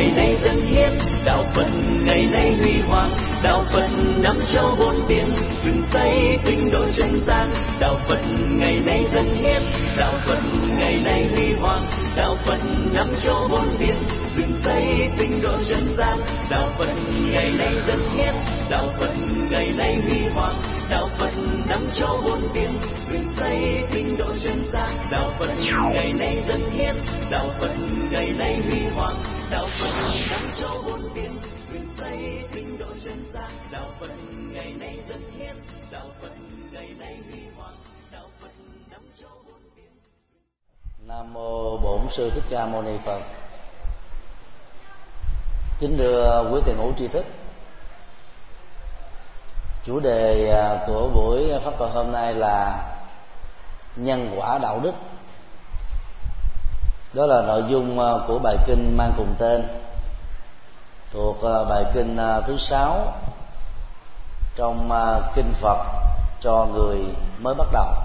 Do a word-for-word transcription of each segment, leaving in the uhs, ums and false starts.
ngày nay dân hiến, đạo Phật ngày nay huy hoàng, đạo Phật năm châu bốn biển, rừng Tây tinh độ chân gian. Đạo Phật ngày nay dân hiến, đạo Phật ngày nay huy hoàng, đạo Phật năm châu bốn biển, rừng Tây tinh độ chân gian. Đạo Phật ngày nay dân hiến, đạo Phật ngày nay huy hoàng, đạo Phật năm châu bốn biển, rừng Tây tinh độ chân gian. Đạo Phật ngày nay dân hiến, đạo Phật ngày nay huy hoàng, đạo Phật năm châu bốn biển, rừng Tây tinh độ chân gian. Đạo Phật ngày nay dân hiến, đạo Phật ngày nay huy hoàng, đạo Phật năm châu bốn biển. Nam mô Bổn Sư Thích Ca Mâu Ni Phật. Kính thưa quý thầy ngũ tri thức, chủ đề của buổi pháp thoại hôm nay là nhân quả đạo đức. Đó là nội dung của bài kinh mang cùng tên, thuộc bài kinh thứ sáu trong kinh Phật cho người mới bắt đầu.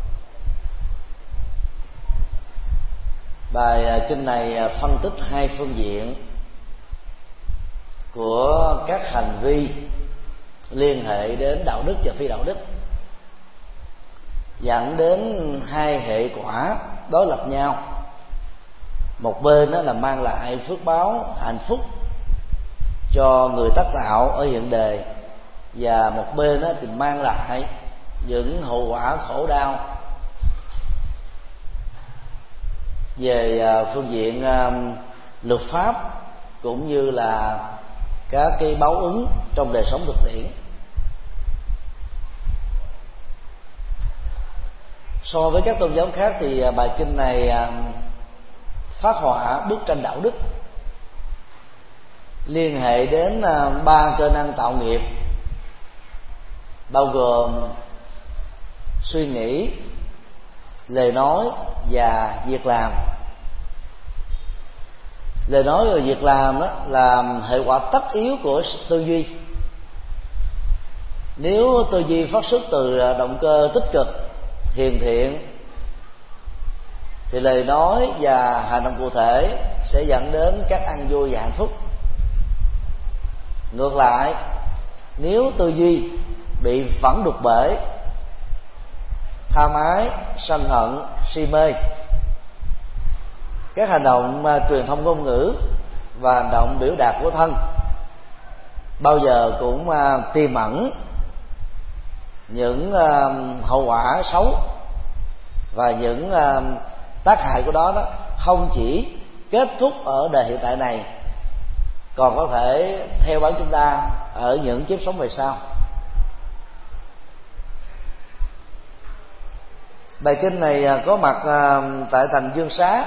Bài kinh này phân tích hai phương diện của các hành vi liên hệ đến đạo đức và phi đạo đức, dẫn đến hai hệ quả đối lập nhau. Một bên đó là mang lại phước báo hạnh phúc cho người tác đạo ở hiện đề, và một bên đó thì mang lại những hậu quả khổ đau về phương diện luật pháp cũng như là các cái báo ứng trong đời sống thực tiễn. So với các tôn giáo khác thì bài kinh này phát họa bức tranh đạo đức liên hệ đến ba cơ năng tạo nghiệp, bao gồm suy nghĩ, lời nói và việc làm. Lời nói và việc làm đó là hệ quả tất yếu của tư duy. Nếu tư duy phát xuất từ động cơ tích cực, hiền thiện, thì lời nói và hành động cụ thể sẽ dẫn đến các an vui và hạnh phúc. Ngược lại, nếu tư duy bị phẫn đục bể, tham ái, sân hận, si mê, các hành động truyền thông ngôn ngữ và hành động biểu đạt của thân bao giờ cũng tiềm ẩn những hậu quả xấu, và những tác hại của đó đó không chỉ kết thúc ở đời hiện tại này, còn có thể theo bám chúng ta ở những kiếp sống về sau. Bài kinh này có mặt tại thành Dương Xá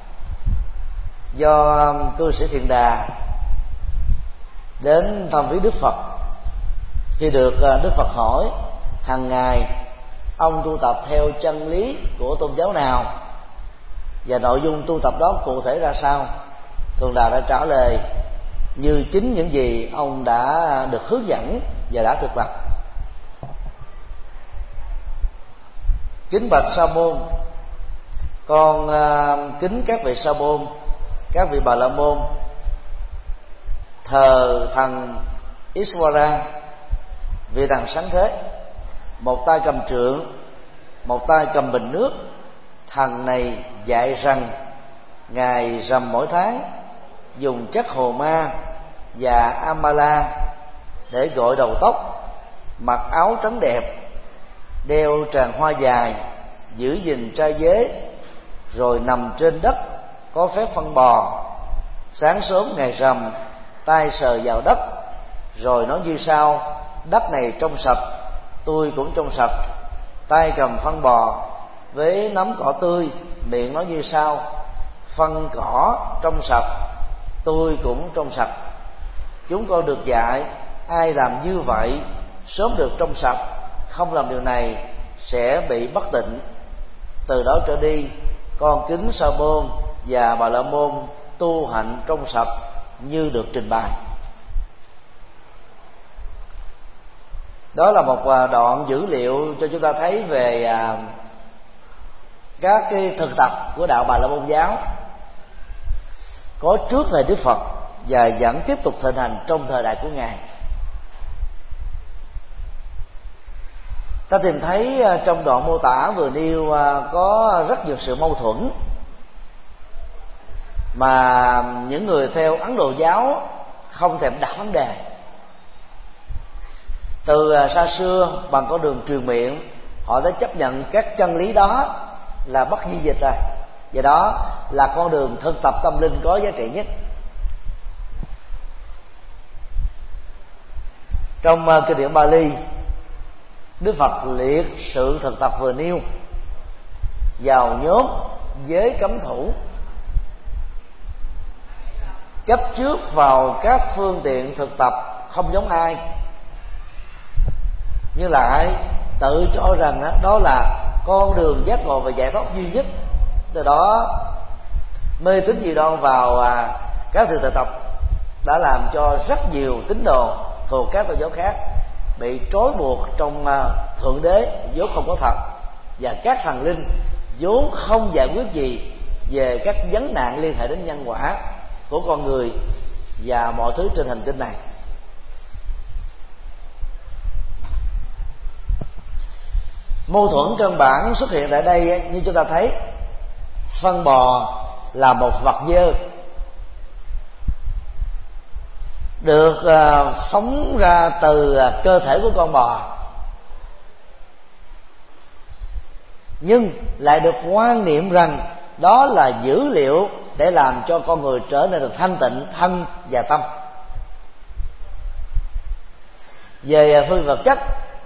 do cư sĩ Thiện Đà đến thăm viếng Đức Phật. Khi được Đức Phật hỏi hàng ngày ông tu tập theo chân lý của tôn giáo nào và nội dung tu tập đó cụ thể ra sao, Thường Đà đã trả lời như chính những gì ông đã được hướng dẫn và đã thực tập. Kính bạch Sa môn, con uh, kính các vị Sa môn, các vị Bà La môn thờ thần Iswara, vị thần sáng thế, một tay cầm trượng, một tay cầm bình nước. Thần này dạy rằng ngài rằm mỗi tháng dùng chất hồ ma và amala để gội đầu tóc, mặc áo trắng đẹp, đeo tràng hoa dài, giữ gìn trai giới, rồi nằm trên đất có phép phân bò. Sáng sớm ngày rằm tay sờ vào đất, rồi nói như sau: đất này trong sạch, tôi cũng trong sạch. Tay cầm phân bò với nắm cỏ tươi, miệng nói như sau: phân cỏ trong sạch, tôi cũng trong sạch. Chúng con được dạy ai làm như vậy sớm được trong sạch, không làm điều này sẽ bị bất tịnh. Từ đó trở đi, con kính Sa môn và Bà La môn tu hạnh trong sạch như được trình bày. Đó là một đoạn dữ liệu cho chúng ta thấy về các cái thực tập của đạo Bà La môn giáo có trước thời Đức Phật và vẫn tiếp tục thịnh hành trong thời đại của Ngài. Ta tìm thấy trong đoạn mô tả vừa nêu có rất nhiều sự mâu thuẫn mà những người theo Ấn Độ giáo không thèm đặt vấn đề. Từ xa xưa bằng con đường truyền miệng, họ đã chấp nhận các chân lý đó là bất di dịch rồi, và đó là con đường thực tập tâm linh có giá trị nhất. Trong kinh điển Bali, Đức Phật liệt sự thực tập vừa nêu vào nhóm giới cấm thủ, chấp trước vào các phương tiện thực tập không giống ai, nhưng lại tự cho rằng đó là con đường giác ngộ và giải thoát duy nhất. Từ đó mê tín dị đoan vào các sự thực tập đã làm cho rất nhiều tín đồ thuộc các tôn giáo khác bị trói buộc trong thượng đế vốn không có thật, và các thần linh vốn không giải quyết gì về các vấn nạn liên hệ đến nhân quả của con người và mọi thứ trên hành tinh này. Mâu thuẫn căn bản xuất hiện tại đây như chúng ta thấy, phân bò là một vật dơ được phóng ra từ cơ thể của con bò, nhưng lại được quan niệm rằng đó là dữ liệu để làm cho con người trở nên được thanh tịnh thân và tâm. Về phương vật chất,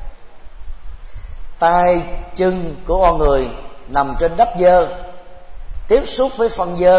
tay chân của con người nằm trên đất dơ, tiếp xúc với phân dơ,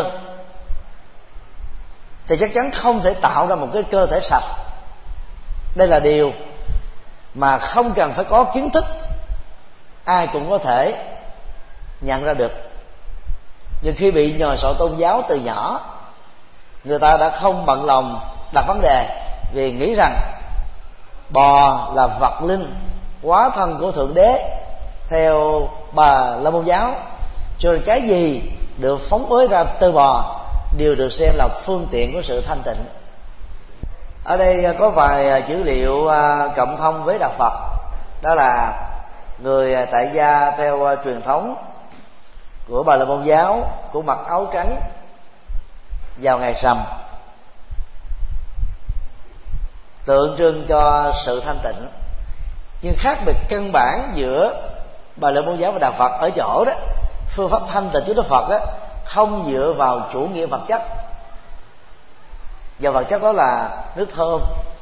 thì chắc chắn không thể tạo ra một cái cơ thể sạch. Đây là điều mà không cần phải có kiến thức, ai cũng có thể nhận ra được. Nhưng khi bị nhồi sọ tôn giáo từ nhỏ, người ta đã không bận lòng đặt vấn đề, vì nghĩ rằng bò là vật linh, hóa thân của thượng đế theo Bà La Môn giáo, cho nên cái gì được phóng ới ra từ bò đều được xem là phương tiện của sự thanh tịnh. Ở đây có vài dữ liệu cộng thông với đạo Phật, đó là người tại gia theo truyền thống của Bà La Môn giáo cũng mặc áo trắng vào ngày rằm, tượng trưng cho sự thanh tịnh. Nhưng khác biệt căn bản giữa Bà La Môn giáo và đạo Phật ở chỗ đó, phương pháp thanh tịnh của Đức Phật đó không dựa vào chủ nghĩa vật chất, và vật chất đó là nước thơm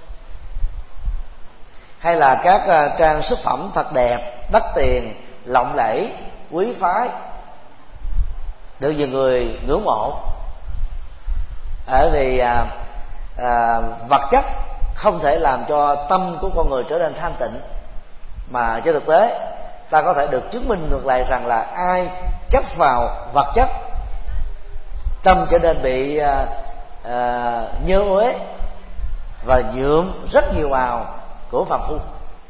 hay là các trang sức phẩm thật đẹp, đắt tiền, lộng lẫy, quý phái, được nhiều người ngưỡng mộ. Bởi vì à, à, vật chất không thể làm cho tâm của con người trở nên thanh tịnh, mà trên thực tế ta có thể được chứng minh ngược lại rằng là ai chấp vào vật chất, tâm trở nên bị à, à, nhơ uế và nhuộm rất nhiều màu của phàm phu.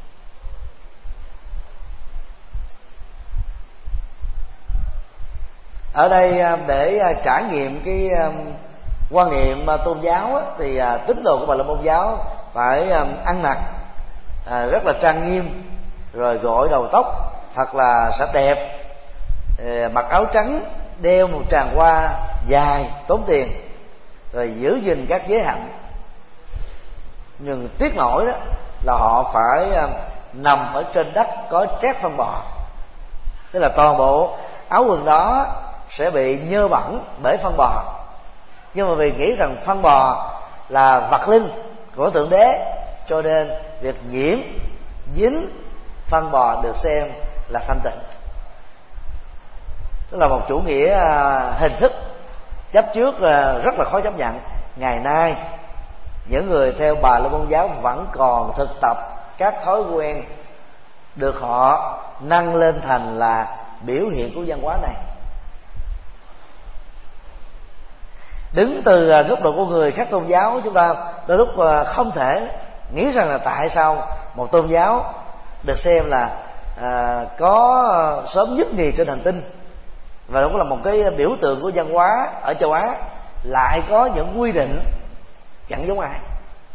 Ở đây để trải nghiệm cái quan niệm tôn giáo thì tín đồ của Bà La Môn giáo phải ăn mặc rất là trang nghiêm, rồi gội đầu tóc thật là sạch đẹp, mặc áo trắng, đeo một tràng hoa dài tốn tiền, rồi giữ gìn các giới hạnh. Nhưng tiếc nổi đó là họ phải nằm ở trên đất có trét phân bò, tức là toàn bộ áo quần đó sẽ bị nhơ bẩn bởi phân bò. Nhưng mà vì nghĩ rằng phân bò là vật linh của thượng đế, cho nên việc nhiễm dính phân bò được xem là thanh tịnh. Tức là một chủ nghĩa hình thức chấp trước rất là khó chấp nhận. Ngày nay những người theo Bà La Môn giáo vẫn còn thực tập các thói quen được họ nâng lên thành là biểu hiện của văn hóa này. Đứng từ góc độ của người khác tôn giáo, chúng ta đôi lúc không thể nghĩ rằng là tại sao một tôn giáo được xem là à, có sớm nhất nhì trên hành tinh, và đó cũng là một cái biểu tượng của văn hóa ở châu Á, lại có những quy định chẳng giống ai.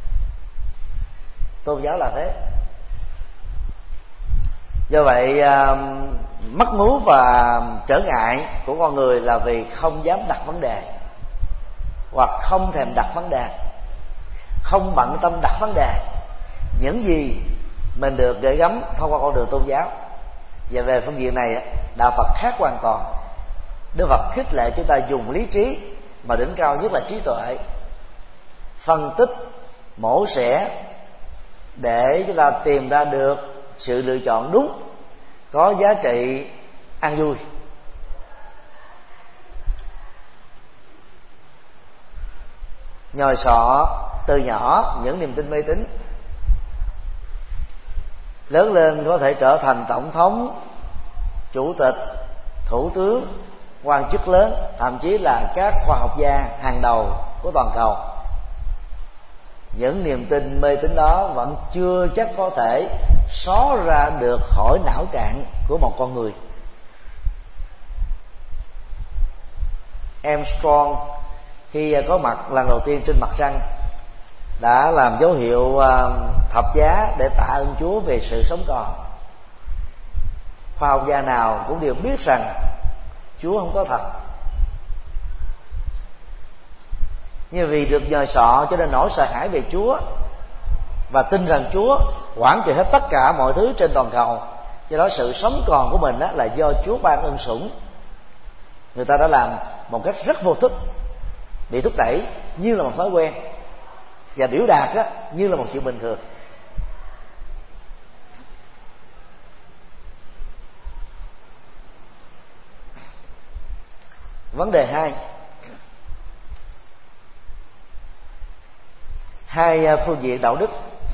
Tôn giáo là thế. Do vậy mắc mưu và trở ngại của con người là vì không dám đặt vấn đề, hoặc không thèm đặt vấn đề, không bận tâm đặt vấn đề những gì mình được gửi gắm thông qua con đường tôn giáo. Và về phương diện này, đạo Phật khác hoàn toàn. Đức Phật khích lệ chúng ta dùng lý trí, mà đỉnh cao nhất là trí tuệ, phân tích, mổ xẻ để chúng ta tìm ra được sự lựa chọn đúng, có giá trị an vui. Nhồi sọ từ nhỏ những niềm tin mê tín, lớn lên có thể trở thành tổng thống, chủ tịch, thủ tướng, quan chức lớn, thậm chí là các khoa học gia hàng đầu của toàn cầu. Những niềm tin mê tín đó vẫn chưa chắc có thể xóa ra được khỏi não trạng của một con người. Armstrong khi có mặt lần đầu tiên trên mặt trăng đã làm dấu hiệu thập giá để tạ ơn Chúa về sự sống còn. Khoa học gia nào cũng đều biết rằng Chúa không có thật, nhưng vì được nhờ sọ cho nên nỗi sợ hãi về Chúa và tin rằng Chúa quản trị hết tất cả mọi thứ trên toàn cầu. Do đó sự sống còn của mình là do Chúa ban ân sủng. Người ta đã làm một cách rất vô thức, bị thúc đẩy như là một thói quen, và biểu đạt đó như là một chuyện bình thường. Vấn đề hai, hai phương diện đạo đức.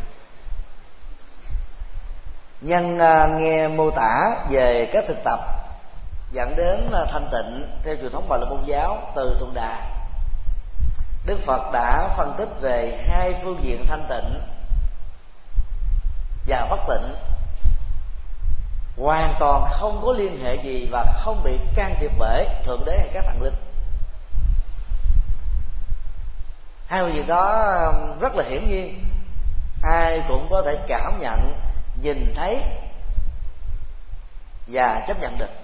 Nhân nghe mô tả về các thực tập dẫn đến thanh tịnh theo truyền thống Bà La Môn giáo từ Thượng Đà, Đức Phật đã phân tích về hai phương diện thanh tịnh và bất tịnh, hoàn toàn không có liên hệ gì và không bị can thiệp bởi Thượng Đế hay các thần linh. Hai phương diện đó rất là hiển nhiên, ai cũng có thể cảm nhận, nhìn thấy và chấp nhận được.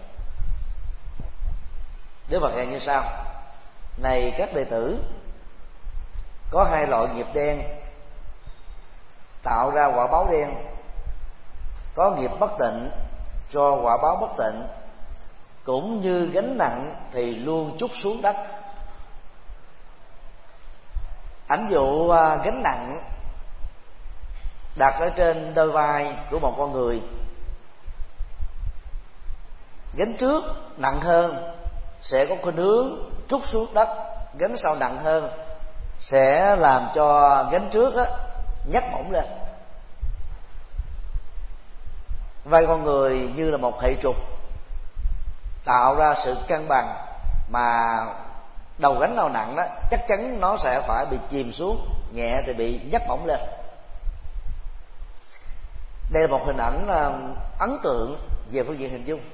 Đức Phật dạy như sau: này các đệ tử, có hai loại nghiệp đen tạo ra quả báo đen, có nghiệp bất tịnh cho quả báo bất tịnh, cũng như gánh nặng thì luôn trút xuống đất. Ảnh dụ gánh nặng đặt ở trên đôi vai của một con người, gánh trước nặng hơn sẽ có khuynh hướng trút xuống đất, gánh sau nặng hơn sẽ làm cho gánh trước á nhấc bổng lên. Vai con người như là một hệ trục tạo ra sự cân bằng, mà đầu gánh nào nặng đó chắc chắn nó sẽ phải bị chìm xuống, nhẹ thì bị nhấc bổng lên. Đây là một hình ảnh ấn tượng về phương diện hình dung.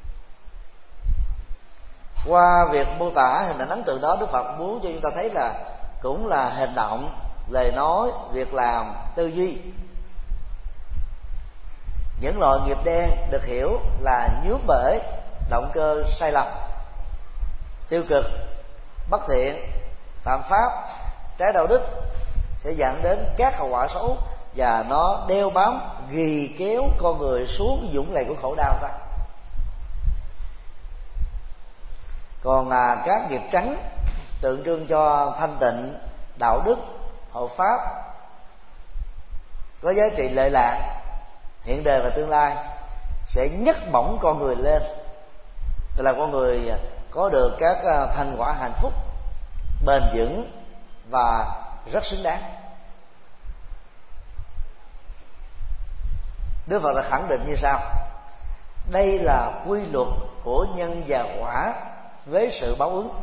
Qua việc mô tả hình ảnh ấn tượng đó, Đức Phật muốn cho chúng ta thấy là cũng là hành động, lời nói, việc làm, tư duy. Những loại nghiệp đen được hiểu là nhướng bởi động cơ sai lầm, tiêu cực, bất thiện, phạm pháp, trái đạo đức, sẽ dẫn đến các hậu quả xấu, và nó đeo bám ghi kéo con người xuống dũng lầy của khổ đau ra. Còn à, các nghiệp trắng tượng trưng cho thanh tịnh, đạo đức, hộ pháp, có giá trị lợi lạc hiện đời và tương lai, sẽ nhấc bổng con người lên, tức là con người có được các thành quả hạnh phúc bền vững và rất xứng đáng. Đức Phật đã khẳng định như sau: đây là quy luật của nhân và quả với sự báo ứng.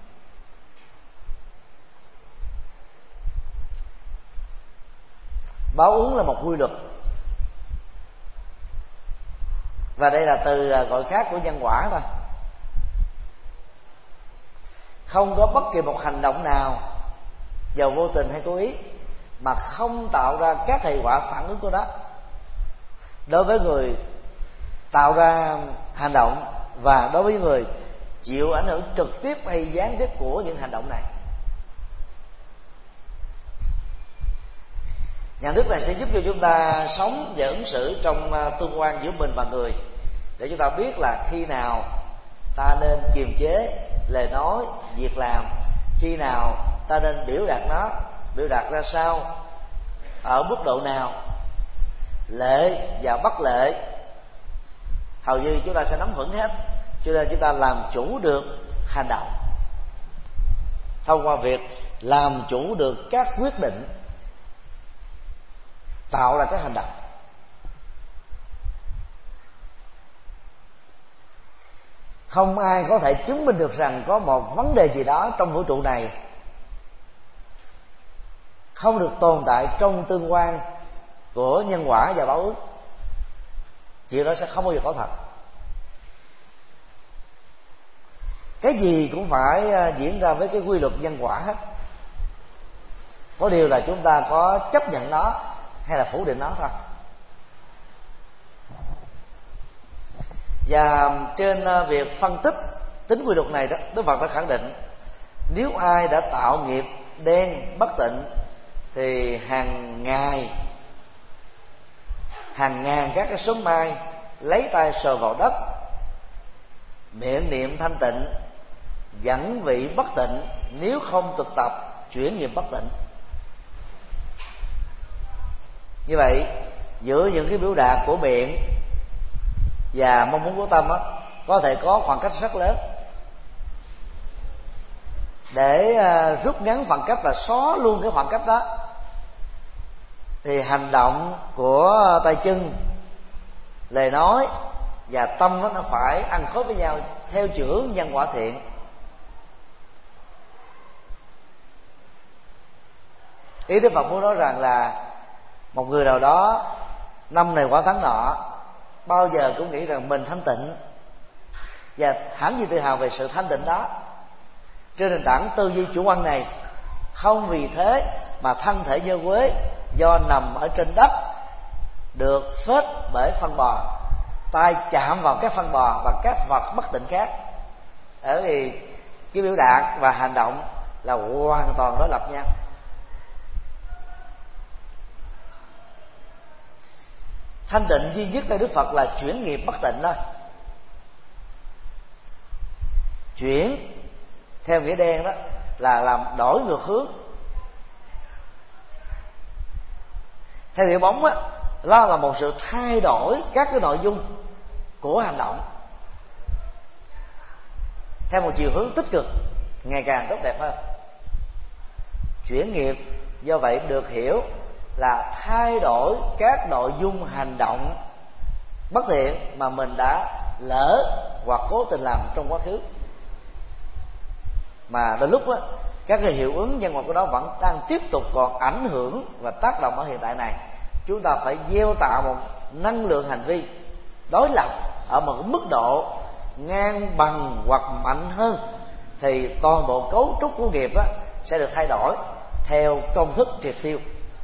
Báo ứng là một quy luật, và đây là từ gọi khác của nhân quả thôi. Không có bất kỳ một hành động nào dầu vô tình hay cố ý, mà không tạo ra các hệ quả phản ứng của nó đối với người tạo ra hành động và đối với người chịu ảnh hưởng trực tiếp hay gián tiếp của những hành động này. Nhận thức này sẽ giúp cho chúng ta sống và ứng xử trong tương quan giữa mình và người, để chúng ta biết là khi nào ta nên kiềm chế lời nói, việc làm, khi nào ta nên biểu đạt nó, biểu đạt ra sao, ở mức độ nào, lệ và bất lệ, hầu như chúng ta sẽ nắm vững hết. Cho nên chúng ta làm chủ được hành động thông qua việc làm chủ được các quyết định tạo ra các hành động. Không ai có thể chứng minh được rằng có một vấn đề gì đó trong vũ trụ này không được tồn tại trong tương quan của nhân quả và báo ứng. Chuyện đó sẽ không bao giờ có thật. Cái gì cũng phải diễn ra với cái quy luật nhân quả hết. Có điều là chúng ta có chấp nhận nó hay là phủ định nó thôi. Và trên việc phân tích tính quy luật này đó, Đức Phật đã khẳng định nếu ai đã tạo nghiệp đen bất tịnh thì hàng ngày hàng ngàn các cái sớm mai lấy tay sờ vào đất, miệng niệm thanh tịnh, dẫn vị bất tịnh nếu không thực tập chuyển nghiệp bất tịnh. Như vậy, giữa những cái biểu đạt của miệng và mong muốn của tâm á, có thể có khoảng cách rất lớn. Để rút ngắn khoảng cách và xóa luôn cái khoảng cách đó, thì hành động của tay chân, lời nói và tâm đó, nó phải ăn khớp với nhau theo chưởng nhân quả thiện. Ý Đức Phật muốn nói rằng là một người nào đó năm này qua tháng nọ bao giờ cũng nghĩ rằng mình thanh tịnh và hãnh diện tự hào về sự thanh tịnh đó. Trên nền tảng tư duy chủ quan này, không vì thế mà thân thể như quế do nằm ở trên đất được phết bởi phân bò, tay chạm vào các phân bò và các vật bất tịnh khác. Bởi vì cái biểu đạt và hành động là hoàn toàn đối lập nhau. Thanh tịnh duy nhất theo Đức Phật là chuyển nghiệp bất tịnh thôi. Chuyển theo nghĩa đen đó là làm đổi ngược hướng. Theo nghĩa bóng á, đó là một sự thay đổi các cái nội dung của hành động theo một chiều hướng tích cực, ngày càng tốt đẹp hơn. Chuyển nghiệp do vậy được hiểu là thay đổi các nội dung hành động bất thiện mà mình đã lỡ hoặc cố tình làm trong quá khứ, mà đến lúc đó, các cái hiệu ứng nhân quả của nó vẫn đang tiếp tục còn ảnh hưởng và tác động ở hiện tại này. Chúng ta phải gieo tạo một năng lượng hành vi đối lập ở một mức độ ngang bằng hoặc mạnh hơn, thì toàn bộ cấu trúc của nghiệp đó sẽ được thay đổi theo công thức triệt tiêu.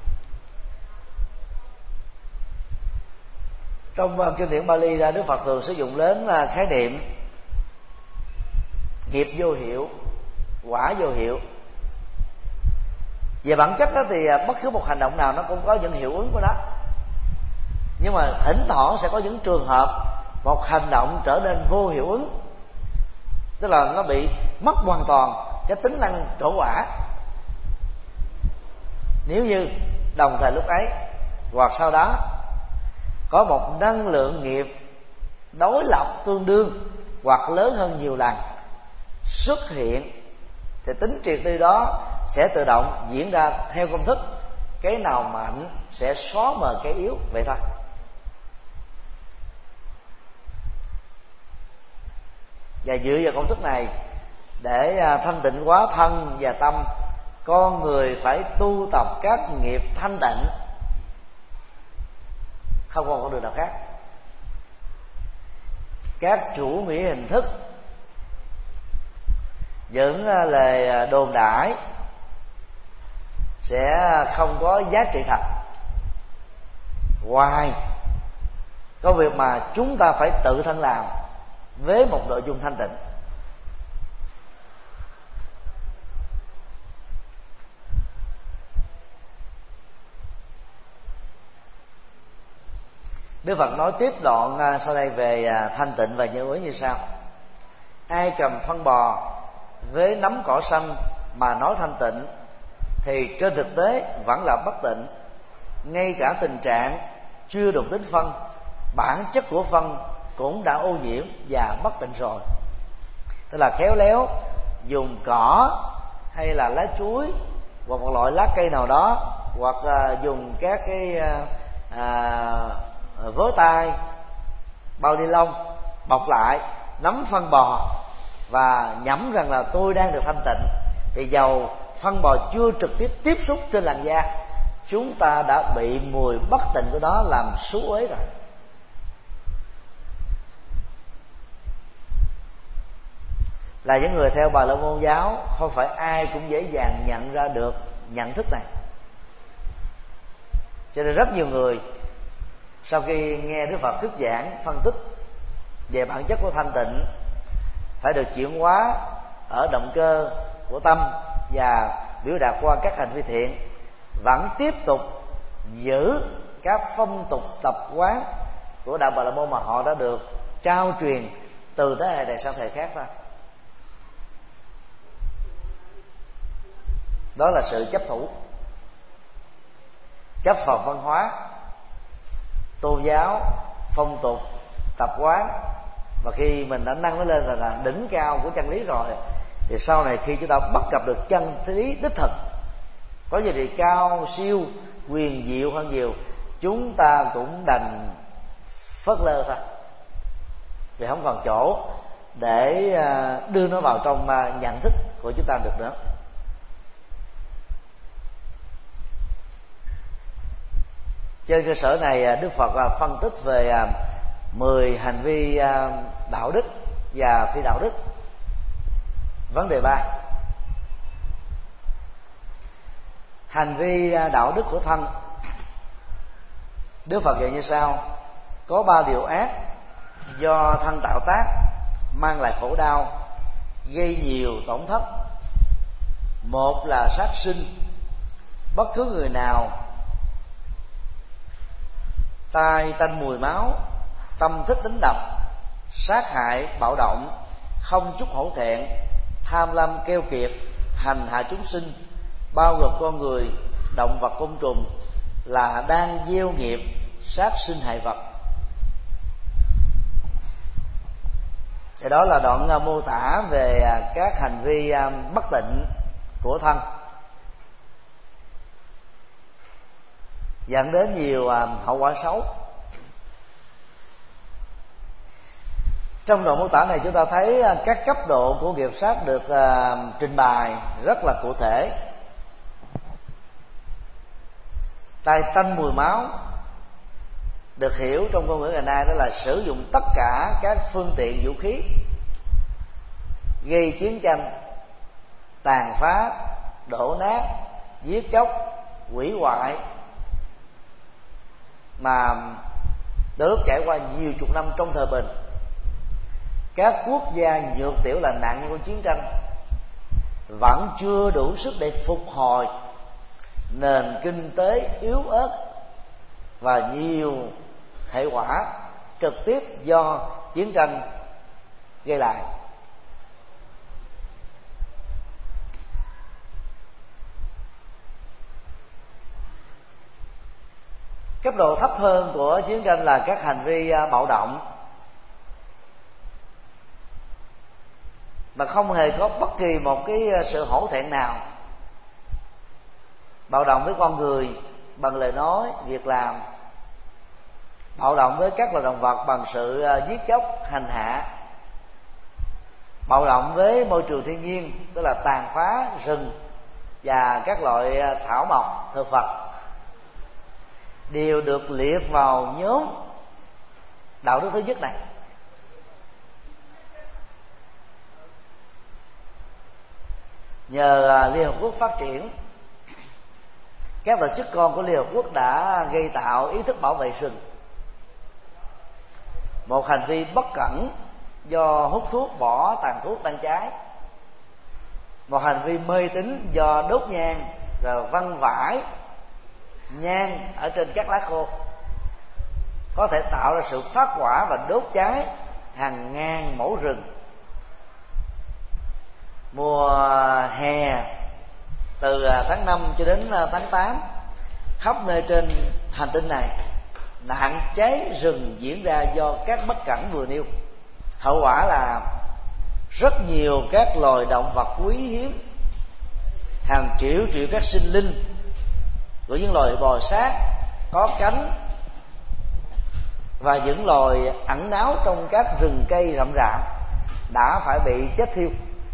Trong kinh điển Bali, Đức Phật thường sử dụng đến khái niệm nghiệp vô hiệu, quả vô hiệu. Về bản chất đó thì bất cứ một hành động nào nó cũng có những hiệu ứng của nó, nhưng mà thỉnh thoảng sẽ có những trường hợp một hành động trở nên vô hiệu ứng, tức là nó bị mất hoàn toàn cái tính năng trổ quả. Nếu như đồng thời lúc ấy hoặc sau đó có một năng lượng nghiệp đối lập tương đương hoặc lớn hơn nhiều lần xuất hiện, thì tính triệt tiêu đó sẽ tự động diễn ra theo công thức cái nào mạnh sẽ xóa mờ cái yếu, vậy thôi. Và dựa vào công thức này, để thanh tịnh hóa thân và tâm, con người phải tu tập các nghiệp thanh tịnh, không còn con đường nào khác. Các chủ nghĩa hình thức, những lời đồn đãi sẽ không có giá trị thật, ngoài có việc mà chúng ta phải tự thân làm với một nội dung thanh tịnh. Đức Phật nói tiếp đoạn sau đây về thanh tịnh và nhân úy như sau: ai cầm phân bò với nắm cỏ xanh mà nói thanh tịnh thì trên thực tế vẫn là bất tịnh. Ngay cả tình trạng chưa đụng đến phân, bản chất của phân cũng đã ô nhiễm và bất tịnh rồi. Tức là khéo léo dùng cỏ hay là lá chuối hoặc một loại lá cây nào đó, hoặc uh, dùng các cái uh, uh, vớ tay, bao ni lông bọc lại, nắm phân bò và nhẩm rằng là tôi đang được thanh tịnh, thì dầu phân bò chưa trực tiếp tiếp xúc trên làn da, chúng ta đã bị mùi bất tịnh của nó làm xú uế rồi. Là những người theo Bà La Môn giáo, không phải ai cũng dễ dàng nhận ra được nhận thức này. Cho nên rất nhiều người sau khi nghe Đức Phật thuyết giảng phân tích về bản chất của thanh tịnh, phải được chuyển hóa ở động cơ của tâm và biểu đạt qua các hành vi thiện, vẫn tiếp tục giữ các phong tục tập quán của đạo Bà La Môn mà họ đã được trao truyền từ thế hệ này sang thế hệ khác ra. Đó là sự chấp thủ, chấp vào văn hóa, tôn giáo, phong tục, tập quán. Và khi mình đã nâng nó lên là, là đỉnh cao của chân lý rồi, thì sau này khi chúng ta bắt gặp được chân lý đích thực, có gì thì cao siêu quyền diệu hơn nhiều, chúng ta cũng đành phớt lơ thôi, vì không còn chỗ để đưa nó vào trong nhận thức của chúng ta được nữa. Trên cơ sở này, Đức Phật phân tích về mười hành vi đạo đức và phi đạo đức. Vấn đề ba: hành vi đạo đức của thân. Đức Phật dạy như sau: có ba điều ác do thân tạo tác, mang lại khổ đau, gây nhiều tổn thất. Một là sát sinh. Bất cứ người nào tai tanh mùi máu, tâm thích đánh đập, sát hại, bạo động, không chút hổ thẹn, tham lam keo kiệt, hành hạ chúng sinh, bao gồm con người, động vật, côn trùng, là đang gieo nghiệp sát sinh hại vật. Thì đó là đoạn mô tả về các hành vi bất tịnh của thân, dẫn đến nhiều hậu quả xấu. Trong đoạn mô tả này chúng ta thấy các cấp độ của nghiệp sát được uh, trình bày rất là cụ thể. Tai tanh mùi máu được hiểu trong ngôn ngữ ngày nay đó là sử dụng tất cả các phương tiện vũ khí gây chiến tranh, tàn phá, đổ nát, giết chóc, hủy hoại, mà đôi lúc trải qua nhiều chục năm trong thời bình. Các quốc gia nhược tiểu là nạn nhân của chiến tranh vẫn chưa đủ sức để phục hồi nền kinh tế yếu ớt và nhiều hệ quả trực tiếp do chiến tranh gây lại. Cấp độ thấp hơn của chiến tranh là các hành vi bạo động, mà không hề có bất kỳ một cái sự hổ thẹn nào. Bạo động với con người bằng lời nói, việc làm. Bạo động với các loài động vật bằng sự giết chóc, hành hạ. Bạo động với môi trường thiên nhiên, tức là tàn phá rừng và các loại thảo mộc, thực vật, đều được liệt vào nhóm đạo đức thứ nhất này. Nhờ Liên Hợp Quốc phát triển, các tổ chức con của Liên Hợp Quốc đã gây tạo ý thức bảo vệ rừng. Một hành vi bất cẩn do hút thuốc, bỏ tàn thuốc đang cháy. Một hành vi mê tín do đốt nhang rồi văng vãi nhang ở trên các lá khô có thể tạo ra sự phát hỏa và đốt cháy hàng ngàn mẫu rừng. Mùa hè từ tháng năm cho đến tháng tám, khắp nơi trên hành tinh này nạn cháy rừng diễn ra do các bất cẩn vừa nêu. Hậu quả là rất nhiều các loài động vật quý hiếm, hàng triệu triệu các sinh linh của những loài bò sát có cánh và những loài ẩn náu trong các rừng cây rậm rạp đã phải bị chết thiêu.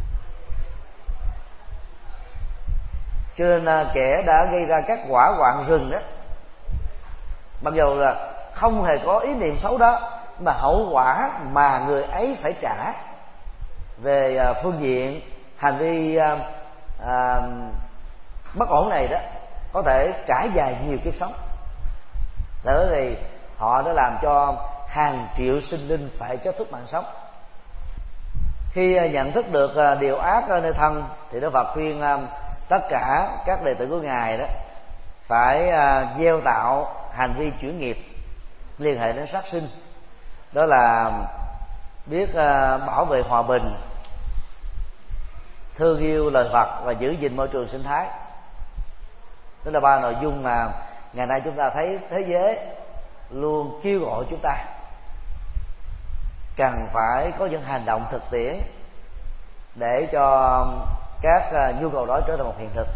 Cho nên kẻ đã gây ra các hỏa hoạn rừng đó, mặc dù là không hề có ý niệm xấu đó, mà hậu quả mà người ấy phải trả về phương diện hành vi à, à, bất ổn này đó có thể trải dài nhiều kiếp sống. Bởi vì họ đã làm cho hàng triệu sinh linh phải kết thúc mạng sống. Khi nhận thức được điều ác ở nơi thân thì Đức Phật khuyên tất cả các đệ tử của Ngài đó phải gieo tạo hành vi chuyển nghiệp liên hệ đến sát sinh. Đó là biết bảo vệ hòa bình, thương yêu loài vật và giữ gìn môi trường sinh thái. Đó là ba nội dung mà ngày nay chúng ta thấy thế giới luôn kêu gọi chúng ta cần phải có những hành động thực tiễn để cho các nhu cầu đó trở thành một hiện thực.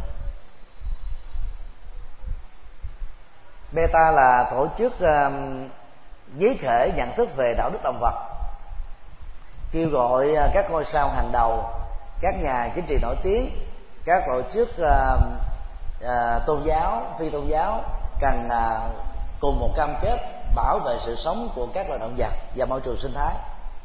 Beta là tổ chức giấy thể nhận thức về đạo đức động vật, kêu gọi các ngôi sao hàng đầu, các nhà chính trị nổi tiếng, các tổ chức uh, uh, tôn giáo, phi tôn giáo cần uh, cùng một cam kết bảo vệ sự sống của các loài động vật và môi trường sinh thái.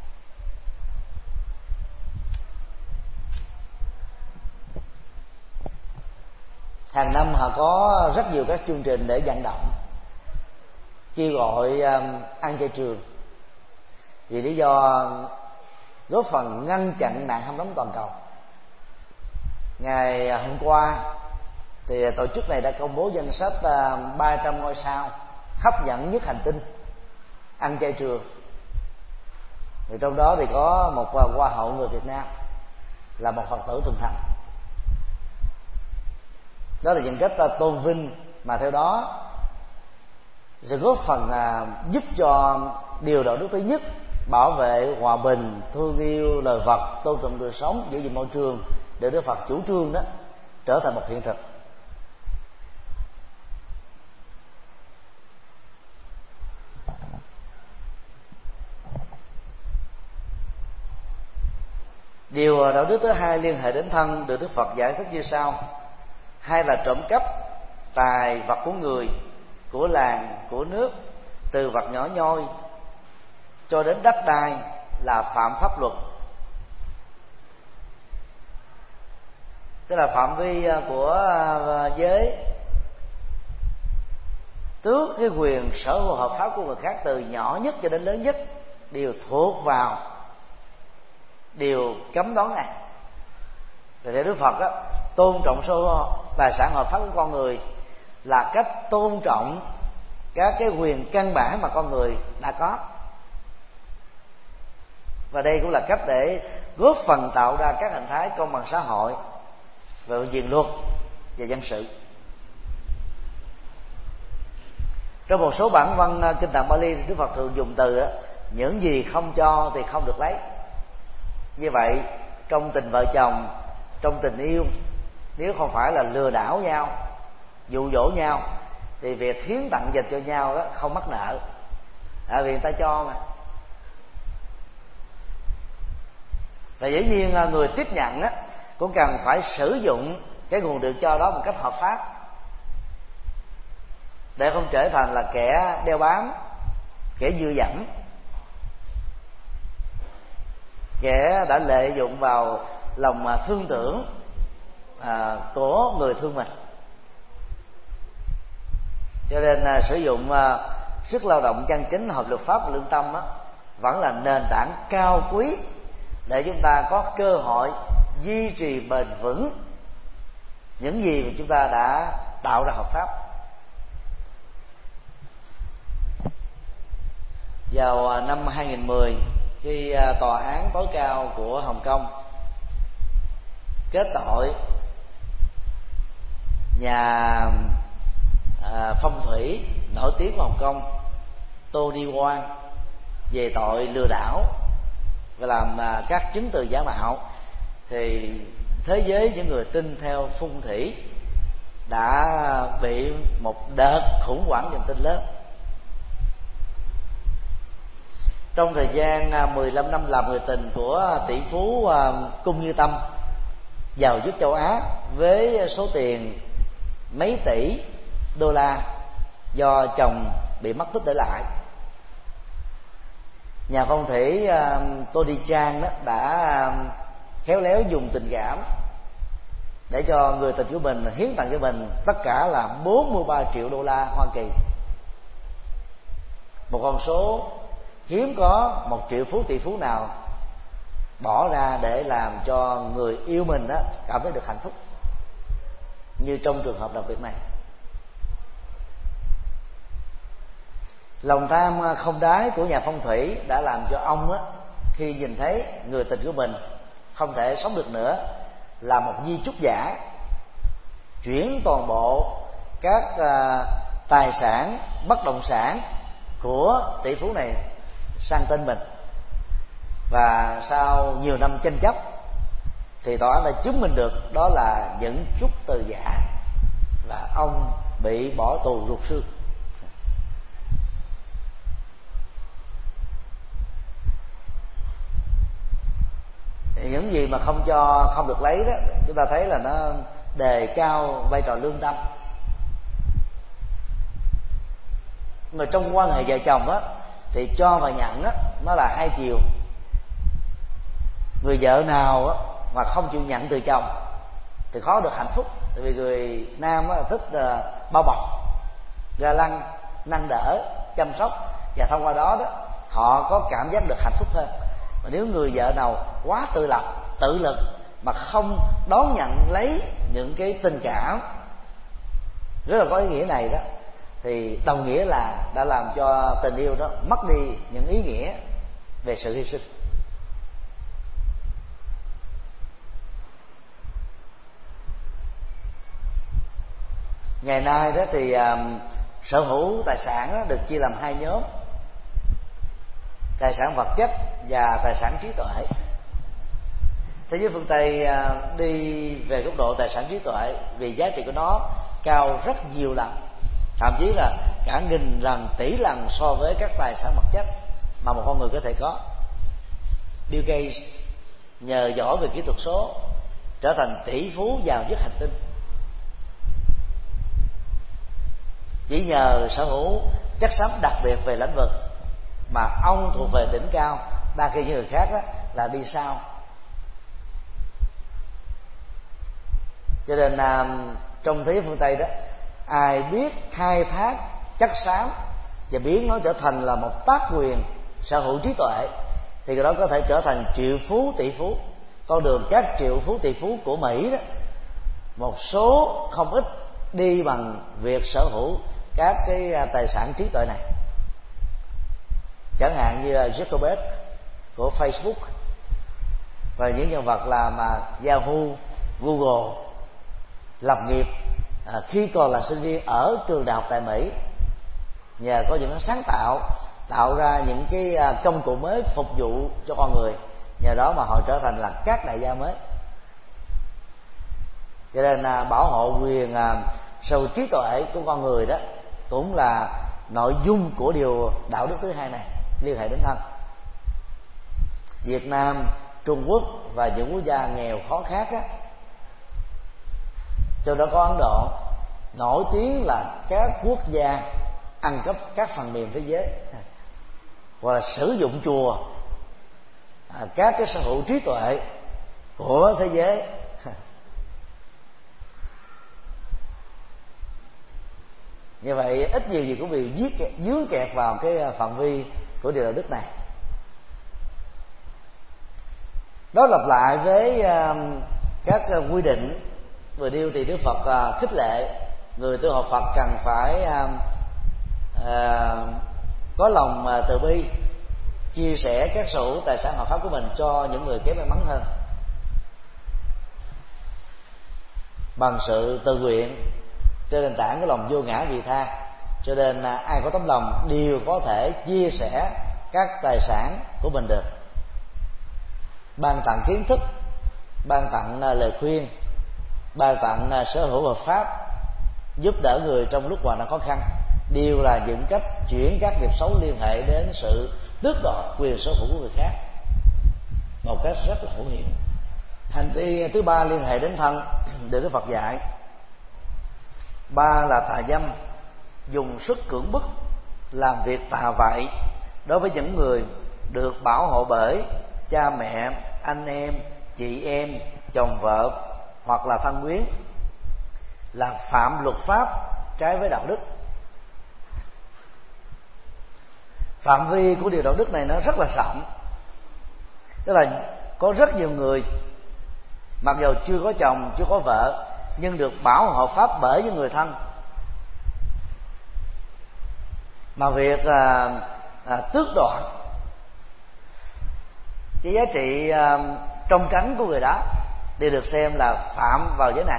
Hàng năm họ có rất nhiều các chương trình để vận động kêu gọi um, ăn chay trường, vì lý do góp phần ngăn chặn nạn hâm nóng toàn cầu. Ngày hôm qua thì tổ chức này đã công bố danh sách uh, ba trăm ngôi sao hấp dẫn nhất hành tinh ăn chay trường. Thì trong đó thì có một uh, hoa hậu người Việt Nam là một Phật tử thuần thành. Đó là những cách uh, tôn vinh mà theo đó sẽ góp phần uh, giúp cho điều đạo đức thứ nhất, bảo vệ hòa bình, thương yêu loài vật, tôn trọng đời sống, giữ gìn môi trường, để Đức Phật chủ trương đó trở thành một hiện thực. Điều đạo đức thứ hai liên hệ đến thân được Đức Phật giải thích như sau: hai là trộm cắp tài vật của người, của làng, của nước, từ vật nhỏ nhoi cho đến đất đai là phạm pháp luật. Tức là phạm vi của giới tước cái quyền sở hữu hợp pháp của người khác từ nhỏ nhất cho đến lớn nhất đều thuộc vào điều cấm đoán này. Vì thế Đức Phật á, tôn trọng sở hữu tài sản hợp pháp của con người là cách tôn trọng các cái quyền căn bản mà con người đã có. Và đây cũng là cách để góp phần tạo ra các hình thái công bằng xã hội về quyền luật và dân sự. Trong một số bản văn kinh tạng Bali, Đức Phật thường dùng từ đó, những gì không cho thì không được lấy. Như vậy trong tình vợ chồng, trong tình yêu, nếu không phải là lừa đảo nhau, dụ dỗ nhau, thì việc hiến tặng dành cho nhau đó không mắc nợ, à, vì người ta cho mà. Và dĩ nhiên người tiếp nhận á, cũng cần phải sử dụng cái nguồn được cho đó một cách hợp pháp, để không trở thành là kẻ đeo bám, kẻ dựa dẫm, kẻ đã lợi dụng vào lòng thương tưởng à, của người thương mình. Cho nên à, sử dụng à, sức lao động chân chính, hợp luật pháp và lương tâm á, vẫn là nền tảng cao quý để chúng ta có cơ hội duy trì bền vững những gì mà chúng ta đã tạo ra hợp pháp. Vào năm hai nghìn mười, khi tòa án tối cao của Hồng Kông kết tội nhà phong thủy nổi tiếng của Hồng Kông Tony Wang về tội lừa đảo và làm các chứng từ giả mạo, thì thế giới những người tin theo phong thủy đã bị một đợt khủng hoảng niềm tin lớn. Trong thời gian mười lăm năm làm người tình của tỷ phú Cung Như Tâm, giàu nhất châu Á với số tiền mấy tỷ đô la do chồng bị mất tích để lại, nhà phong thủy Tony Chan đó đã khéo léo dùng tình cảm để cho người tình của mình hiến tặng cho mình tất cả là bốn mươi ba triệu đô la Hoa Kỳ, một con số hiếm có một triệu phú tỷ phú nào bỏ ra để làm cho người yêu mình đó cảm thấy được hạnh phúc như trong trường hợp đặc biệt này. Lòng tham không đáy của nhà phong thủy đã làm cho ông á, khi nhìn thấy người tình của mình không thể sống được nữa, là một di chúc giả, chuyển toàn bộ các uh, tài sản bất động sản của tỷ phú này sang tên mình. Và sau nhiều năm tranh chấp thì tòa án đã chứng minh được đó là những chúc từ giả, và ông bị bỏ tù ruột xương. Những gì mà không cho không được lấy đó, chúng ta thấy là nó đề cao vai trò lương tâm. Mà trong quan hệ vợ chồng á, thì cho và nhận á, nó là hai chiều. Người vợ nào á, mà không chịu nhận từ chồng thì khó được hạnh phúc. Tại vì người nam á, thích uh, bao bọc, ga lăng, nâng đỡ, chăm sóc, và thông qua đó đó họ có cảm giác được hạnh phúc hơn. Mà nếu người vợ nào quá tự lập, tự lực mà không đón nhận lấy những cái tình cảm rất là có ý nghĩa này đó, thì đồng nghĩa là đã làm cho tình yêu đó mất đi những ý nghĩa về sự hy sinh. Ngày nay đó thì uh, sở hữu tài sản đó được chia làm hai nhóm: tài sản vật chất và tài sản trí tuệ. Thế giới phương Tây uh, đi về góc độ tài sản trí tuệ vì giá trị của nó cao rất nhiều lần, thậm chí là cả nghìn lần, tỷ lần so với các tài sản vật chất mà một con người có thể có. Bill Gates nhờ giỏi về kỹ thuật số trở thành tỷ phú giàu nhất hành tinh, chỉ nhờ sở hữu chất xám đặc biệt về lĩnh vực mà ông thuộc về đỉnh cao, đa khi những người khác á, là đi sau. Cho nên à, trong thế giới phương Tây đó, ai biết khai thác chất xám và biến nó trở thành là một tác quyền sở hữu trí tuệ thì cái đó có thể trở thành triệu phú tỷ phú. Con đường các triệu phú tỷ phú của Mỹ đó, một số không ít đi bằng việc sở hữu các cái tài sản trí tuệ này, chẳng hạn như Zuckerberg của Facebook và những nhân vật làm mà Yahoo, Google lập nghiệp à, khi còn là sinh viên ở trường đại học tại Mỹ, nhờ có những sáng tạo tạo ra những cái công cụ mới phục vụ cho con người, nhờ đó mà họ trở thành là các đại gia mới. Cho nên à, bảo hộ quyền à, sự trí tuệ của con người đó cũng là nội dung của điều đạo đức thứ hai này, liên hệ đến thân. Việt Nam, Trung Quốc và những quốc gia nghèo khó khác á, trong đó có Ấn Độ, nổi tiếng là các quốc gia ăn cắp các phần mềm thế giới, hoặc là sử dụng chùa à, các cái sở hữu trí tuệ của thế giới. Như vậy ít nhiều gì cũng bị giết dướng kẹt vào cái phạm vi của điều đạo đức này. Đó lặp lại với các quy định vừa điêu thì Đức Phật khích lệ người tu học Phật cần phải à, có lòng từ bi, chia sẻ các sở hữu tài sản hợp pháp của mình cho những người kém may mắn hơn bằng sự tự nguyện trên nền tảng cái lòng vô ngã vị tha. Cho nên ai có tấm lòng đều có thể chia sẻ các tài sản của mình được, ban tặng kiến thức, ban tặng lời khuyên, ban tặng sở hữu hợp pháp, giúp đỡ người trong lúc hoàn nạn khó khăn, đều là những cách chuyển các nghiệp xấu liên hệ đến sự tước đoạt quyền sở hữu của người khác một cách rất là hữu hiệu. Hành vi thứ ba liên hệ đến thân được Đức Phật dạy. Ba là tà dâm, dùng sức cưỡng bức làm việc tà vậy đối với những người được bảo hộ bởi cha mẹ, anh em, chị em, chồng vợ hoặc là thân quyến, là phạm luật pháp trái với đạo đức. Phạm vi của điều đạo đức này nó rất là rộng, tức là có rất nhiều người mặc dù chưa có chồng, chưa có vợ, nhưng được bảo hộ pháp bởi những người thân, mà việc à, à, tước đoạt cái giá trị à, trong trắng của người đó đều được xem là phạm vào giới này.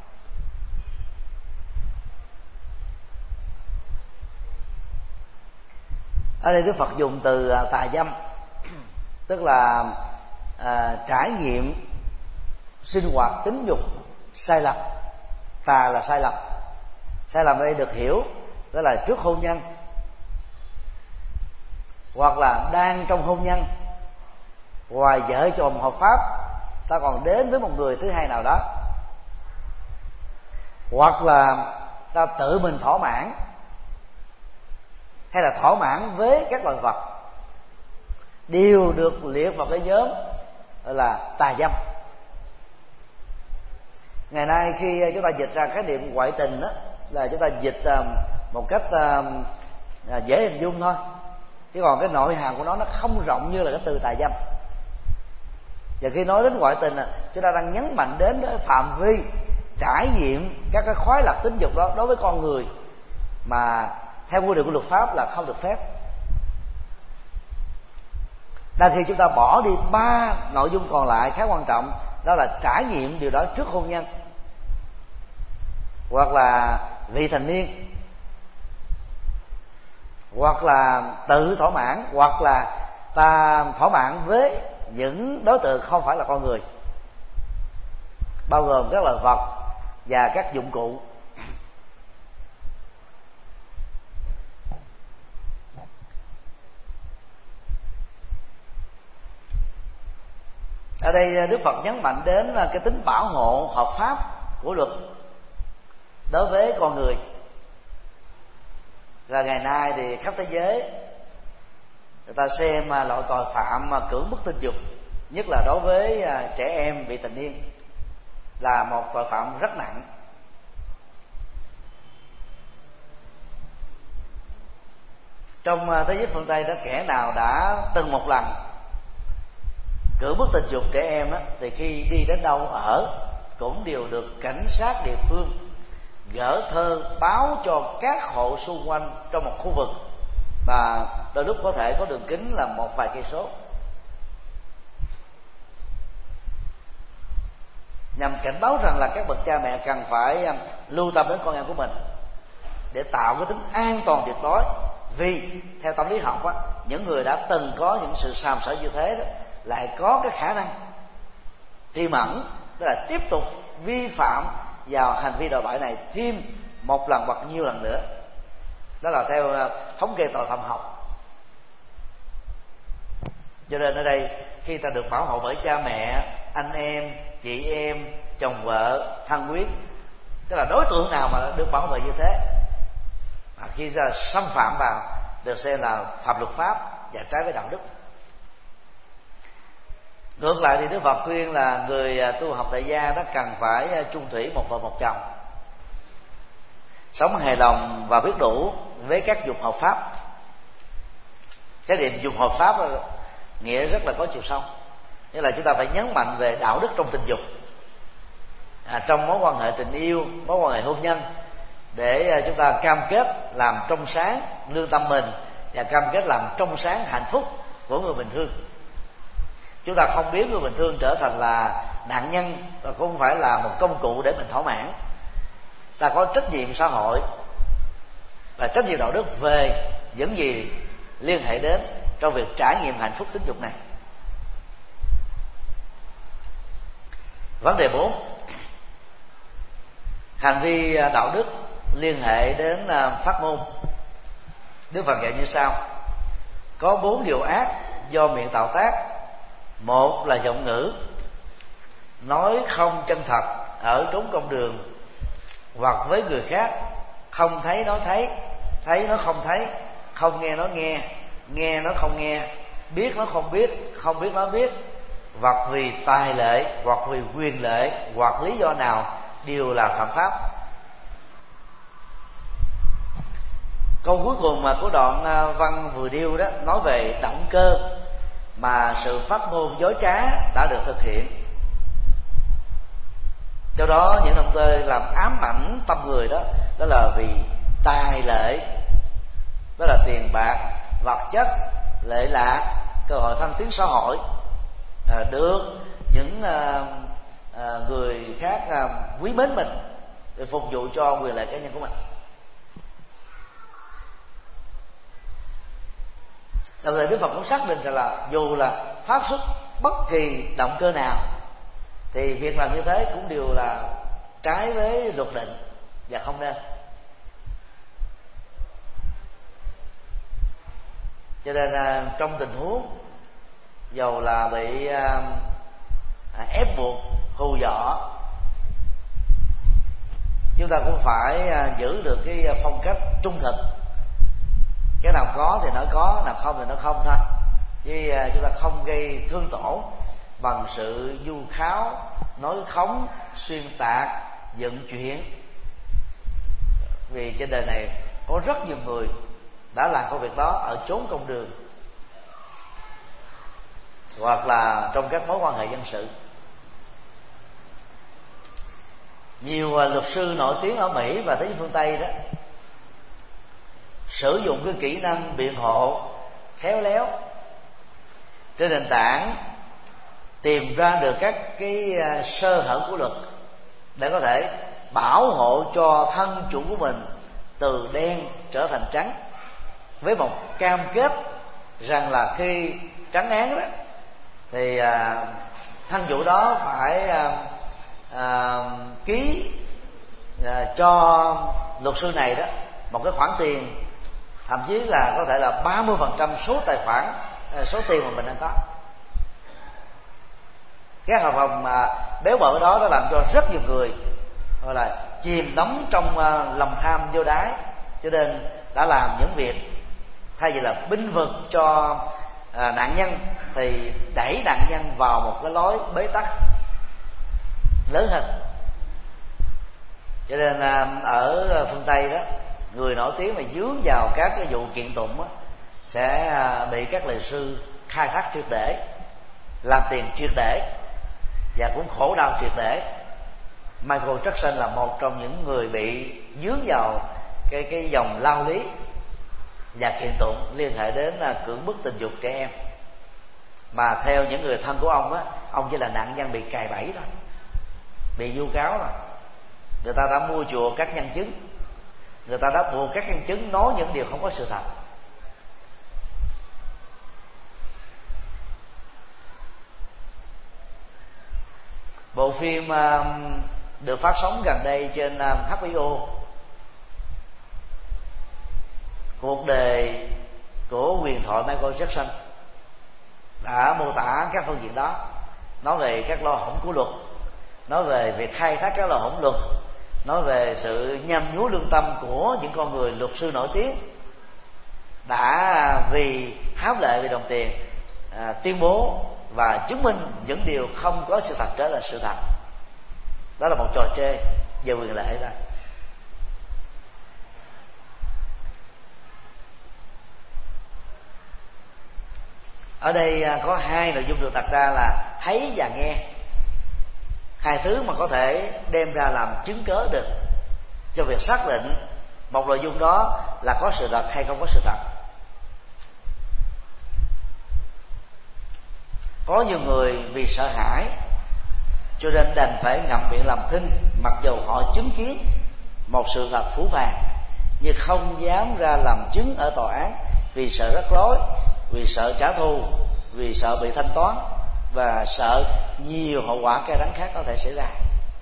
Ở đây Đức Phật dùng từ à, tà dâm, tức là à, trải nghiệm sinh hoạt tính dục sai lầm. Tà là sai lầm. Sai lầm ở đây được hiểu đó là trước hôn nhân, hoặc là đang trong hôn nhân, ngoài vợ chồng hợp pháp ta còn đến với một người thứ hai nào đó, hoặc là ta tự mình thỏa mãn, hay là thỏa mãn với các loài vật, đều được liệt vào cái nhóm là tà dâm. Ngày nay khi chúng ta dịch ra khái niệm ngoại tình đó, là chúng ta dịch một cách dễ hình dung thôi, chứ còn cái nội hàm của nó nó không rộng như là cái từ tà dâm. Và khi nói đến ngoại tình, chúng ta đang nhấn mạnh đến cái phạm vi trải nghiệm các cái khoái lạc tính dục đó đối với con người mà theo quy định của luật pháp là không được phép. Đang khi chúng ta bỏ đi ba nội dung còn lại khá quan trọng, đó là trải nghiệm điều đó trước hôn nhân, hoặc là vị thành niên, hoặc là tự thỏa mãn, hoặc là ta thỏa mãn với những đối tượng không phải là con người, bao gồm các loài vật và các dụng cụ. Ở đây Đức Phật nhấn mạnh đến cái tính bảo hộ hợp pháp của luật đối với con người. Và ngày nay thì khắp thế giới người ta xem loại tội phạm mà cưỡng bức tình dục, nhất là đối với trẻ em vị thành niên, là một tội phạm rất nặng. Trong thế giới phương Tây đó, kẻ nào đã từng một lần cưỡng bức tình dục trẻ em á, thì khi đi đến đâu ở cũng đều được cảnh sát địa phương gỡ thơ báo cho các hộ xung quanh trong một khu vực mà đôi lúc có thể có đường kính là một vài cây số, nhằm cảnh báo rằng là các bậc cha mẹ cần phải lưu tâm đến con em của mình để tạo cái tính an toàn tuyệt đối. Vì theo tâm lý học á, những người đã từng có những sự sàm sỡ như thế đó lại có cái khả năng tiềm ẩn, tức là tiếp tục vi phạm vào hành vi đồi bại này thêm một lần hoặc nhiều lần nữa. Đó là theo thống kê tội phạm học. Cho nên ở đây khi ta được bảo hộ bởi cha mẹ, anh em, chị em, chồng vợ, thân quyến, tức là đối tượng nào mà được bảo vệ như thế, mà khi ra xâm phạm vào được xem là phạm luật pháp và trái với đạo đức. Ngược lại thì Đức Phật khuyên là người tu học tại gia đó cần phải chung thủy một vợ một chồng. sống hài lòng và biết đủ với các dục hợp pháp. Cái điểm dục hợp pháp là nghĩa rất là có chiều sâu, nghĩa là chúng ta phải nhấn mạnh về đạo đức trong tình dục, à, trong mối quan hệ tình yêu, mối quan hệ hôn nhân, để chúng ta cam kết làm trong sáng lương tâm mình và cam kết làm trong sáng hạnh phúc của người bình thường. Chúng ta không biến người bình thường trở thành là nạn nhân và cũng không phải là một công cụ để mình thỏa mãn. Ta có trách nhiệm xã hội và trách nhiệm đạo đức về những gì liên hệ đến trong việc trải nghiệm hạnh phúc tính dục này. Vấn đề bốn, hành vi đạo đức liên hệ đến phát ngôn. Đức Phật dạy như sau: có bốn điều ác do miệng tạo tác. Một là giọng ngữ, nói không chân thật ở trốn công đường hoặc với người khác, không thấy nói thấy, thấy nó không thấy, không nghe nó nghe, nghe nó không nghe, biết nó không biết, không biết nó biết, hoặc vì tài lệ, hoặc vì quyền lệ, hoặc lý do nào đều là phạm pháp. Câu cuối cùng mà của đoạn văn vừa điêu đó nói về động cơ mà sự phát ngôn dối trá đã được thực hiện. Do đó những động cơ làm ám ảnh tâm người đó, đó là vì tài lệ, đó là tiền bạc, vật chất, lệ lạc, cơ hội thăng tiến xã hội, à, được những à, à, người khác à, quý mến mình để phục vụ cho quyền lợi cá nhân của mình. Đồng thời Đức Phật cũng xác định rằng là dù là phát xuất bất kỳ động cơ nào thì việc làm như thế cũng đều là trái với luật định và không nên. Cho nên trong tình huống dầu là bị ép buộc, hù dọa, chúng ta cũng phải giữ được cái phong cách trung thực. Cái nào có thì nói có, nào không thì nói không thôi, chứ chúng ta không gây thương tổn bằng sự vu kháo, nói khống, xuyên tạc, dựng chuyện. Vì trên đời này có rất nhiều người đã làm công việc đó ở chốn công đường hoặc là trong các mối quan hệ dân sự. Nhiều luật sư nổi tiếng ở Mỹ và thế giới phương Tây đó sử dụng cái kỹ năng biện hộ khéo léo trên nền tảng tìm ra được các cái sơ hở của luật để có thể bảo hộ cho thân chủ của mình từ đen trở thành trắng, với một cam kết rằng là khi trắng án đó thì à, thân chủ đó phải à, à, ký à, cho luật sư này đó một cái khoản tiền, thậm chí là có thể là ba mươi phần trăm số tài khoản, số tiền mà mình đang có. Cái hợp đồng mà béo bở đó nó làm cho rất nhiều người gọi là chìm đắm trong lòng tham vô đáy, cho nên đã làm những việc thay vì là binh vực cho à, nạn nhân thì đẩy nạn nhân vào một cái lối bế tắc lớn hơn. Cho nên à, ở phương Tây đó, người nổi tiếng mà dướng vào các cái vụ kiện tụng á, sẽ bị các luật sư khai thác triệt để, làm tiền triệt để và cũng khổ đau triệt để. Michael Jackson là một trong những người bị dướng vào cái cái dòng lao lý và kiện tụng liên hệ đến là cưỡng bức tình dục trẻ em, mà theo những người thân của ông á, ông chỉ là nạn nhân bị cài bẫy thôi, bị vu cáo rồi. Người ta đã mua chùa các nhân chứng, người ta đã buộc các nhân chứng nói những điều không có sự thật. Bộ phim uh, được phát sóng gần đây trên uh, hát bê o, cuộc đời của huyền thoại Michael Jackson, đã mô tả các phương diện đó, nói về các lỗ hổng của luật, nói về việc khai thác các lỗ hổng luật, nói về sự nhăm nhúa lương tâm của những con người luật sư nổi tiếng đã vì hám lợi vì đồng tiền à, tuyên bố và chứng minh những điều không có sự thật trở là sự thật. Đó là một trò chơi về quyền lợi đó. Ở đây có hai nội dung được đặt ra là thấy và nghe, hai thứ mà có thể đem ra làm chứng cớ được cho việc xác định một nội dung đó là có sự thật hay không có sự thật. Có nhiều người vì sợ hãi cho nên đành phải ngậm miệng làm thinh, mặc dù họ chứng kiến một sự thật phũ phàng, nhưng không dám ra làm chứng ở tòa án vì sợ rắc rối, vì sợ trả thù, vì sợ bị thanh toán và sợ nhiều hậu quả cay đắng khác có thể xảy ra.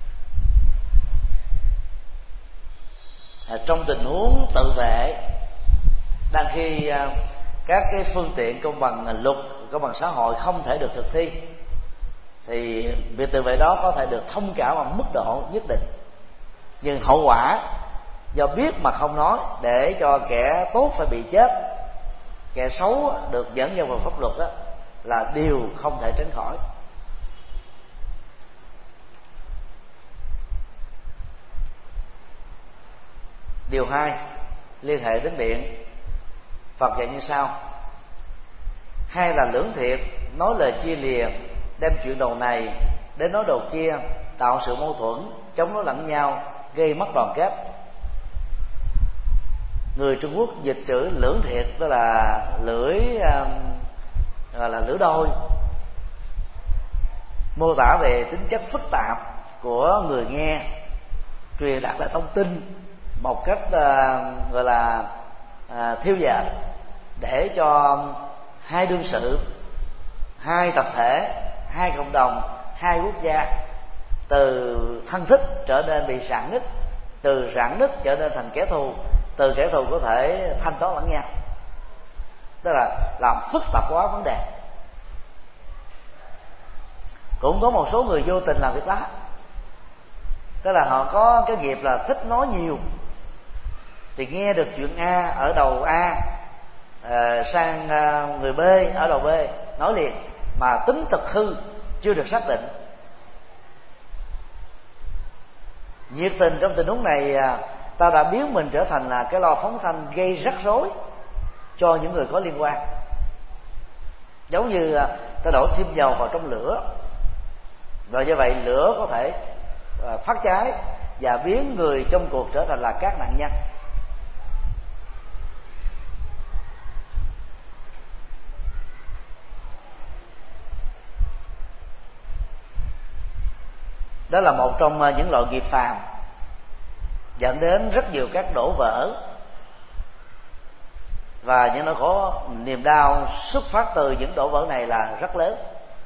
À, trong tình huống tự vệ, đang khi à, các cái phương tiện công bằng luật, công bằng xã hội không thể được thực thi, thì việc tự vệ đó có thể được thông cảm ở mức độ nhất định, nhưng hậu quả do biết mà không nói để cho kẻ tốt phải bị chết, kẻ xấu được dẫn vào vào pháp luật đó, là điều không thể tránh khỏi. Điều hai liên hệ đến miệng, Phật dạy như sau: hai là lưỡng thiệt, nói lời chia lìa, đem chuyện đầu này đến nói đầu kia, tạo sự mâu thuẫn, chống đối lẫn nhau, gây mất đoàn kết. Người Trung Quốc dịch chữ lưỡng thiệt tức là lưỡi gọi là lưỡi đôi, mô tả về tính chất phức tạp của người nghe truyền đạt lại thông tin một cách uh, gọi là uh, thiêu dệt, để cho hai đương sự, hai tập thể, hai cộng đồng, hai quốc gia từ thân thích trở nên bị rạn nứt, từ rạn nứt trở nên thành kẻ thù, từ kẻ thù có thể thanh toán lẫn nhau, tức là làm phức tạp hóa vấn đề. Cũng có một số người vô tình làm việc đó, tức là họ có cái nghiệp là thích nói nhiều, thì nghe được chuyện A ở đầu A à, sang à, người B ở đầu B nói liền, mà tính thực hư chưa được xác định. Nhiệt tình trong tình huống này, ta đã biến mình trở thành là cái lo phóng thanh gây rắc rối cho những người có liên quan. Giống như ta đổ thêm dầu vào trong lửa, và như vậy lửa có thể phát cháy và biến người trong cuộc trở thành là các nạn nhân. Đó là một trong những loại nghiệp phàm dẫn đến rất nhiều các đổ vỡ, và những nỗi khổ niềm đau xuất phát từ những đổ vỡ này là rất lớn.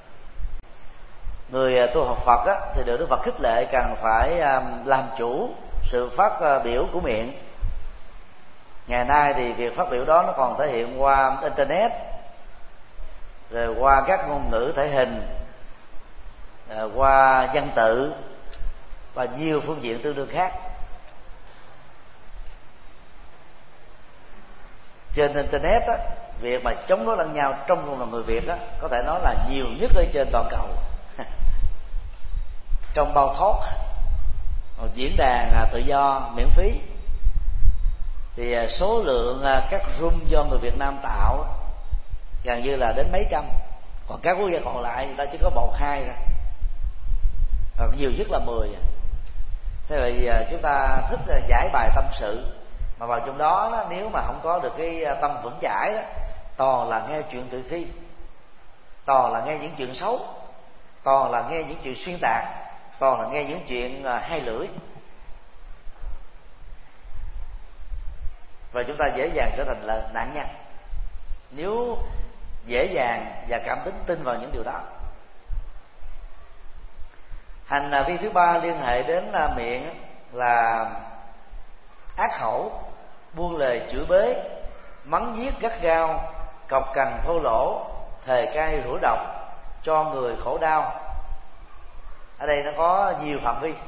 Người tu học Phật á, thì được Đức Phật khích lệ cần phải làm chủ sự phát biểu của miệng. Ngày nay thì việc phát biểu đó nó còn thể hiện qua internet, rồi qua các ngôn ngữ thể hình, qua văn tự và nhiều phương diện tương đương khác. Trên internet á, việc mà chống đối lẫn nhau trong cộng đồng người Việt á, có thể nói là nhiều nhất ở trên toàn cầu. Trong bao talk, một diễn đàn tự do miễn phí, thì số lượng các room do người Việt Nam tạo gần như là đến mấy trăm, còn các quốc gia còn lại người ta chỉ có một hai thôi, còn nhiều nhất là mười. Thế vậy chúng ta thích giải bài tâm sự, mà vào trong đó nếu mà không có được cái tâm vững chãi đó, toàn là nghe chuyện tự thi, toàn là nghe những chuyện xấu, toàn là nghe những chuyện xuyên tạc, toàn là nghe những chuyện hai lưỡi, và chúng ta dễ dàng trở thành là nạn nhân nếu dễ dàng và cảm tính tin vào những điều đó. Hành vi thứ ba liên hệ đến miệng là ác khẩu, buông lời chửi bới, mắng giết gắt gao, cọc cằn thô lỗ, thề cay rủa độc, cho người khổ đau. Ở đây nó có nhiều phạm vi.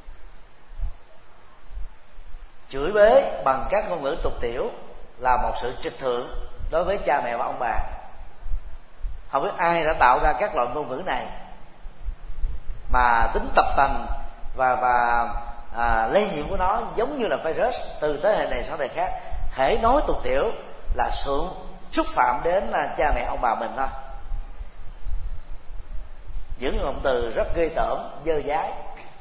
Chửi bới bằng các ngôn ngữ tục tiểu là một sự trịch thượng đối với cha mẹ và ông bà. Không biết ai đã tạo ra các loại ngôn ngữ này, mà tính tập tành và và à, lây nhiễm của nó giống như là virus từ thế hệ này sang thế hệ khác. Hễ nói tục tiểu là sự xúc phạm đến là cha mẹ ông bà mình thôi. những động từ rất ghê tởm, dơ dái.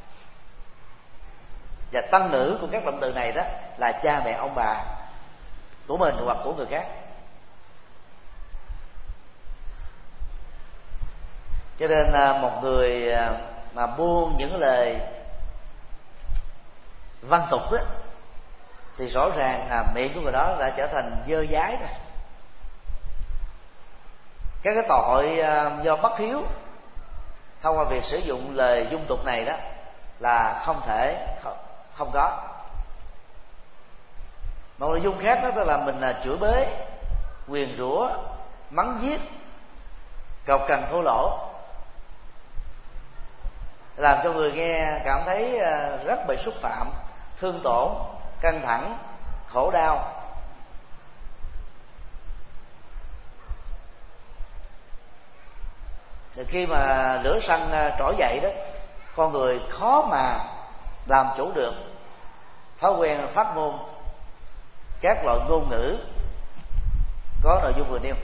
Và tăng nữ của các động từ này đó là cha mẹ ông bà của mình hoặc của người khác. Cho nên một người mà buông những lời văn tục đó thì rõ ràng là miệng của người đó đã trở thành dơ dái rồi. Các cái tội do bất hiếu thông qua việc sử dụng lời dung tục này đó là không thể không, không có. Một nội dung khác đó là mình chửi bới, nguyền rủa, mắng giết, cọc cằn thô lỗ, làm cho người nghe cảm thấy rất bị xúc phạm, thương tổn, căng thẳng, khổ đau. Thì khi mà lửa xăng trỗi dậy đó, con người khó mà làm chủ được thói quen phát ngôn các loại ngôn ngữ có nội dung vừa nêu.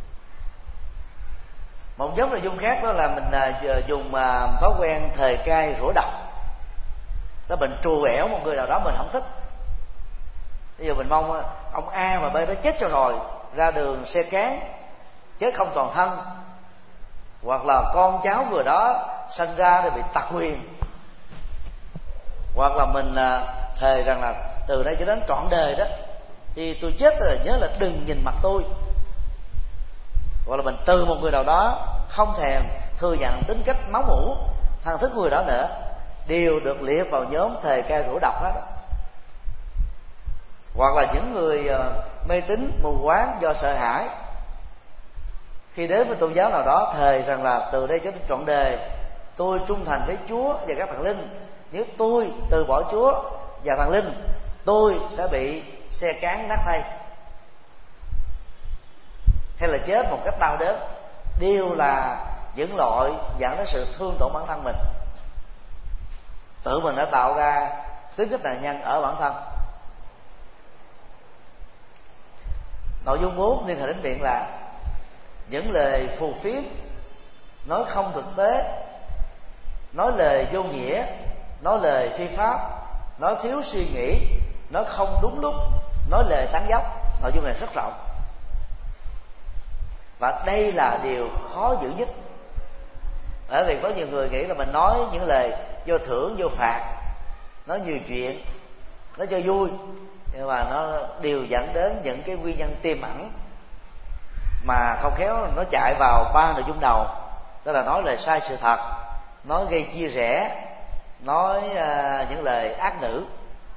Một nhóm nội dung khác đó là mình dùng thói quen thề cai rủa độc, đó mình trù ẻo một người nào đó mình không thích. Bây giờ mình mong ông A mà B đó chết cho rồi, ra đường xe cán, chết không toàn thân, hoặc là con cháu người đó sinh ra thì bị tật nguyền, hoặc là mình thề rằng là từ đây cho đến trọn đời đó thì tôi chết rồi nhớ là đừng nhìn mặt tôi, hoặc là mình từ một người nào đó không thèm thừa nhận tính cách máu mủ thân thức người đó nữa, đều được liệt vào nhóm thề cai rủa độc hết đó. Hoặc là những người mê tín mù quáng do sợ hãi, khi đến với tôn giáo nào đó thề rằng là từ đây cho đến trọn đời tôi trung thành với Chúa và các thần linh, nếu tôi từ bỏ Chúa và thần linh tôi sẽ bị xe cán nát thay, hay là chết một cách đau đớn, đều là những loại dẫn đến sự thương tổn bản thân mình. Tự mình đã tạo ra tính cách nạn nhân ở bản thân. Nội dung bốn liên hệ đến việc là những lời phù phiếm, nói không thực tế, nói lời vô nghĩa, nói lời phi pháp, nói thiếu suy nghĩ, nói không đúng lúc, nói lời tán dóc. Nội dung này rất rộng, và đây là điều khó giữ nhất. Bởi vì có nhiều người nghĩ là mình nói những lời vô thưởng vô phạt, nói nhiều chuyện, nói cho vui, nhưng mà nó đều dẫn đến những cái nguyên nhân tiềm ẩn mà không khéo nó chạy vào ba nội dung đầu, đó là nói lời sai sự thật, nói gây chia rẽ, nói uh, những lời ác ngữ.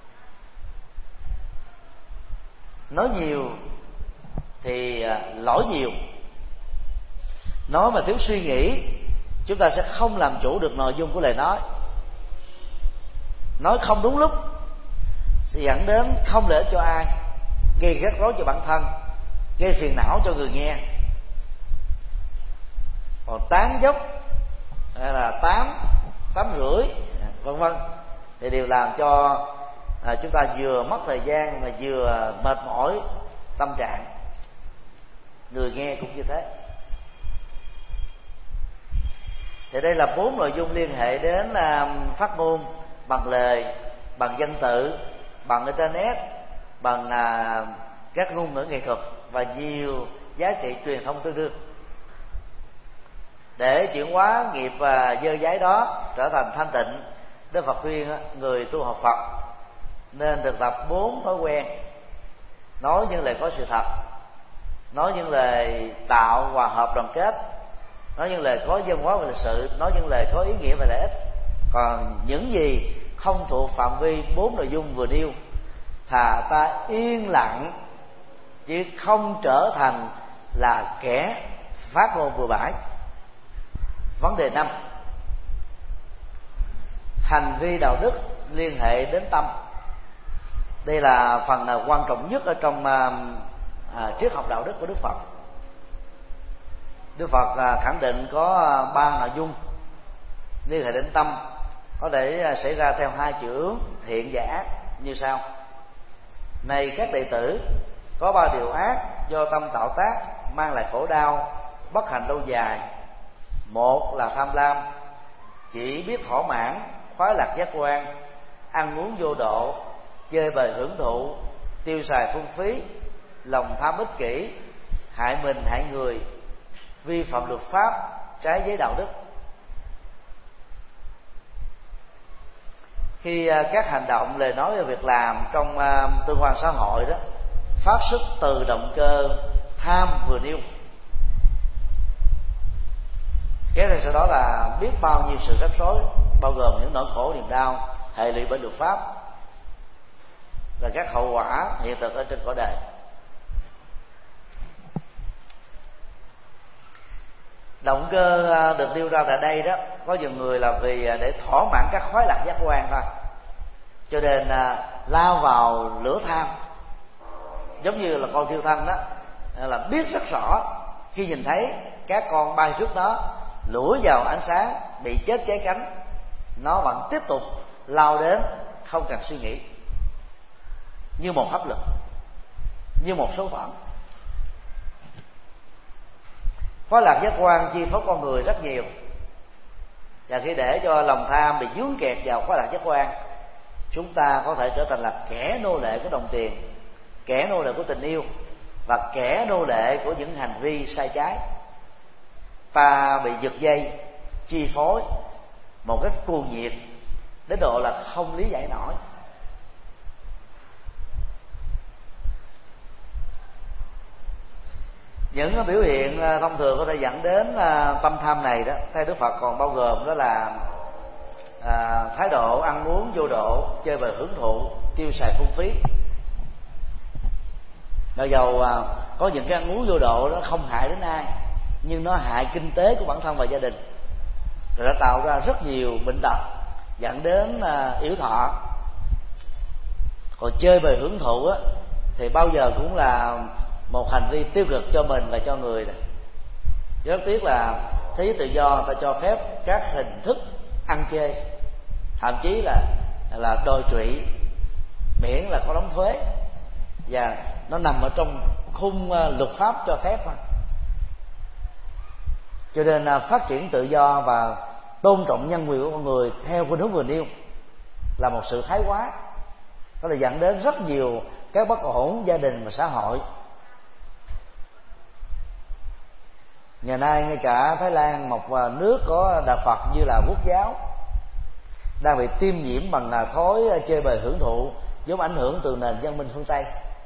Nói nhiều thì uh, lỗi nhiều, nói mà thiếu suy nghĩ chúng ta sẽ không làm chủ được nội dung của lời nói, nói không đúng lúc sẽ dẫn đến không lợi ích cho ai, gây rắc rối cho bản thân, gây phiền não cho người nghe. Còn tán dốc hay là tám tám rưỡi vân vân thì đều làm cho à, chúng ta vừa mất thời gian mà vừa mệt mỏi tâm trạng, người nghe cũng như thế. Thì đây là bốn nội dung liên hệ đến à, phát ngôn bằng lời, bằng danh tự, bằng internet, bằng à, các ngôn ngữ nghệ thuật và nhiều giá trị truyền thông tương đương. Để chuyển hóa nghiệp và dơ dái đó trở thành thanh tịnh, Đức Phật khuyên người tu học Phật nên thực tập bốn thói quen: nói những lời có sự thật, nói những lời tạo hòa hợp đoàn kết, nói những lời có văn hóa về lịch sự, nói những lời có ý nghĩa về lợi ích. Còn những gì không thuộc phạm vi bốn nội dung vừa nêu, thà ta yên lặng chứ không trở thành là kẻ phát ngôn bừa bãi. Vấn đề năm, hành vi đạo đức liên hệ đến tâm. Đây là phần quan trọng nhất ở trong à, triết học đạo đức của Đức Phật. Đức Phật à, khẳng định có ba nội dung liên hệ đến tâm, có thể xảy ra theo hai chiều hướng thiện và ác như sau. Này các đệ tử, có ba điều ác do tâm tạo tác mang lại khổ đau, bất hạnh lâu dài. Một là tham lam, chỉ biết thỏa mãn, khoái lạc giác quan, ăn uống vô độ, chơi bời hưởng thụ, tiêu xài phung phí, lòng tham ích kỷ, hại mình hại người, vi phạm luật pháp, trái với đạo đức. Khi các hành động, lời nói và việc làm trong tương quan xã hội đó phát xuất từ động cơ tham vừa nêu, kéo theo sau đó là biết bao nhiêu sự rắc rối, bao gồm những nỗi khổ niềm đau, hệ lụy bên luật pháp và các hậu quả hiện thực ở trên cõi đời. Động cơ được nêu ra tại đây đó, có nhiều người là vì để thỏa mãn các khoái lạc giác quan thôi, cho nên lao vào lửa tham. Giống như là con thiêu thân đó, là biết rất rõ khi nhìn thấy các con bay trước đó lủi vào ánh sáng bị chết cháy cánh, nó vẫn tiếp tục lao đến không cần suy nghĩ, như một pháp lực, như một số phận. Khoái lạc giác quan chi phối con người rất nhiều, và khi để cho lòng tham bị vướng kẹt vào khoái lạc giác quan, chúng ta có thể trở thành là kẻ nô lệ của đồng tiền, kẻ nô lệ của tình yêu, và kẻ nô lệ của những hành vi sai trái. Ta bị giật dây, chi phối một cách cuồng nhiệt đến độ là không lý giải nổi. Những biểu hiện thông thường có thể dẫn đến tâm tham này đó, theo Đức Phật còn bao gồm đó là à, thái độ ăn uống vô độ, chơi bời hưởng thụ, tiêu xài phung phí. Mặc dầu à, có những cái ăn uống vô độ nó không hại đến ai, nhưng nó hại kinh tế của bản thân và gia đình, rồi đã tạo ra rất nhiều bệnh tật dẫn đến à, yếu thọ. Còn chơi bời hưởng thụ á, thì bao giờ cũng là một hành vi tiêu cực cho mình và cho người này. Rất tiếc là thế giới tự do ta cho phép các hình thức ăn chơi, thậm chí là là đòi trụy, miễn là có đóng thuế, và nó nằm ở trong khung luật pháp cho phép mà. Cho nên là phát triển tự do và tôn trọng nhân quyền của con người theo khuynh hướng vừa nêu là một sự thái quá, có thể dẫn đến rất nhiều các bất ổn gia đình và xã hội. Ngày nay ngay cả Thái Lan, một nước có đạo Phật như là Quốc giáo, đang bị tiêm nhiễm bằng thói chơi bời hưởng thụ giống ảnh hưởng từ nền văn minh phương Tây.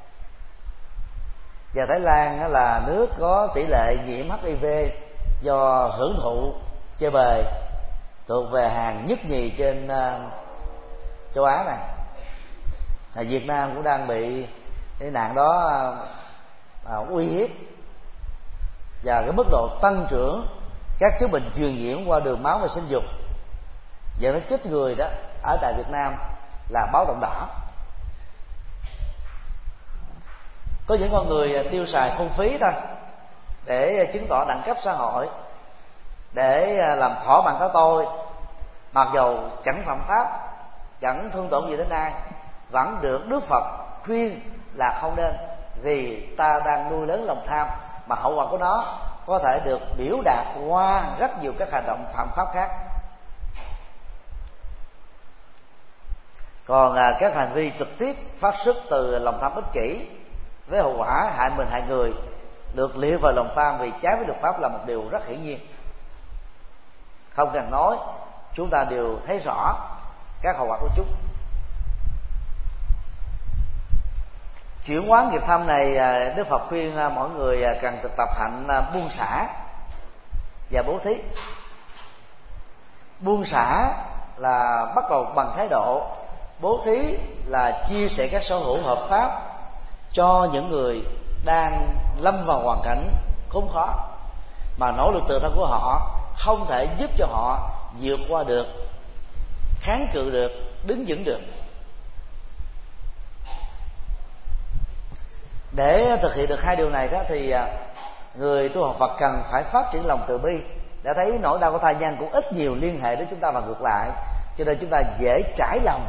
Và Thái Lan là nước có tỷ lệ nhiễm H I V do hưởng thụ chơi bời thuộc về hàng nhất nhì trên châu Á này. À, Việt Nam cũng đang bị cái nạn đó à, uy hiếp, và cái mức độ tăng trưởng các chứng bệnh truyền nhiễm qua đường máu và sinh dục dẫn đến chết người đó ở tại Việt Nam là báo động đỏ. Có những con người tiêu xài phung phí thôi để chứng tỏ đẳng cấp xã hội, để làm thỏa mãn cái tôi, mặc dầu chẳng phạm pháp, chẳng thương tổn gì đến ai, vẫn được Đức Phật khuyên là không nên, vì ta đang nuôi lớn lòng tham, mà hậu quả của nó có thể được biểu đạt qua rất nhiều các hành động phạm pháp khác. Còn à, các hành vi trực tiếp phát xuất từ lòng tham ích kỷ với hậu quả hại mình hại người được liệt vào lòng tham vì trái với luật pháp là một điều rất hiển nhiên, không cần nói, chúng ta đều thấy rõ các hậu quả của chúng. Chuyển hóa nghiệp tham này, Đức Phật khuyên mọi người cần thực tập hạnh buông xả và bố thí. Buông xả là bắt đầu bằng thái độ, bố thí là chia sẻ các sở hữu hợp pháp cho những người đang lâm vào hoàn cảnh khốn khó, mà nỗ lực tự thân của họ không thể giúp cho họ vượt qua được, kháng cự được, đứng vững được. Để thực hiện được hai điều này đó thì người tu học Phật cần phải phát triển lòng từ bi. Đã thấy nỗi đau của tha nhân cũng ít nhiều liên hệ đến chúng ta và ngược lại, cho nên chúng ta dễ trải lòng,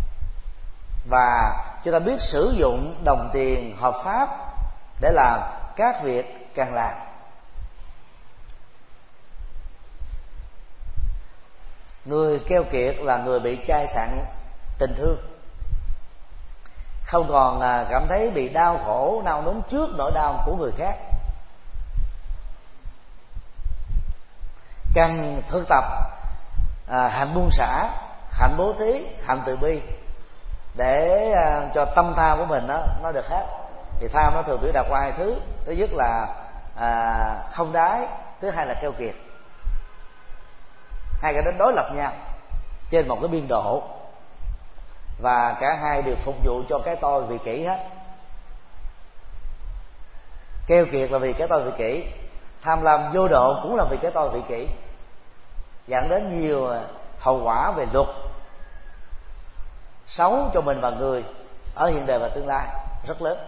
và chúng ta biết sử dụng đồng tiền hợp pháp để làm các việc cần làm. Người keo kiệt là người bị chai sạn tình thương, không còn cảm thấy bị đau khổ nao núng trước nỗi đau của người khác. Cần thực tập à, hạnh buông xả, hạnh bố thí, hạnh từ bi để à, cho tâm tham của mình nó nó được hết. Thì tham nó thường biểu đạt qua hai thứ: thứ nhất là à, không đái, thứ hai là keo kiệt. Hai cái đó đối lập nhau trên một cái biên độ, và cả hai đều phục vụ cho cái tôi vị kỷ hết. Keo kiệt là vì cái tôi vị kỷ, tham lam vô độ cũng là vì cái tôi vị kỷ, dẫn đến nhiều hậu quả về luật xấu cho mình và người ở hiện đời và tương lai rất lớn.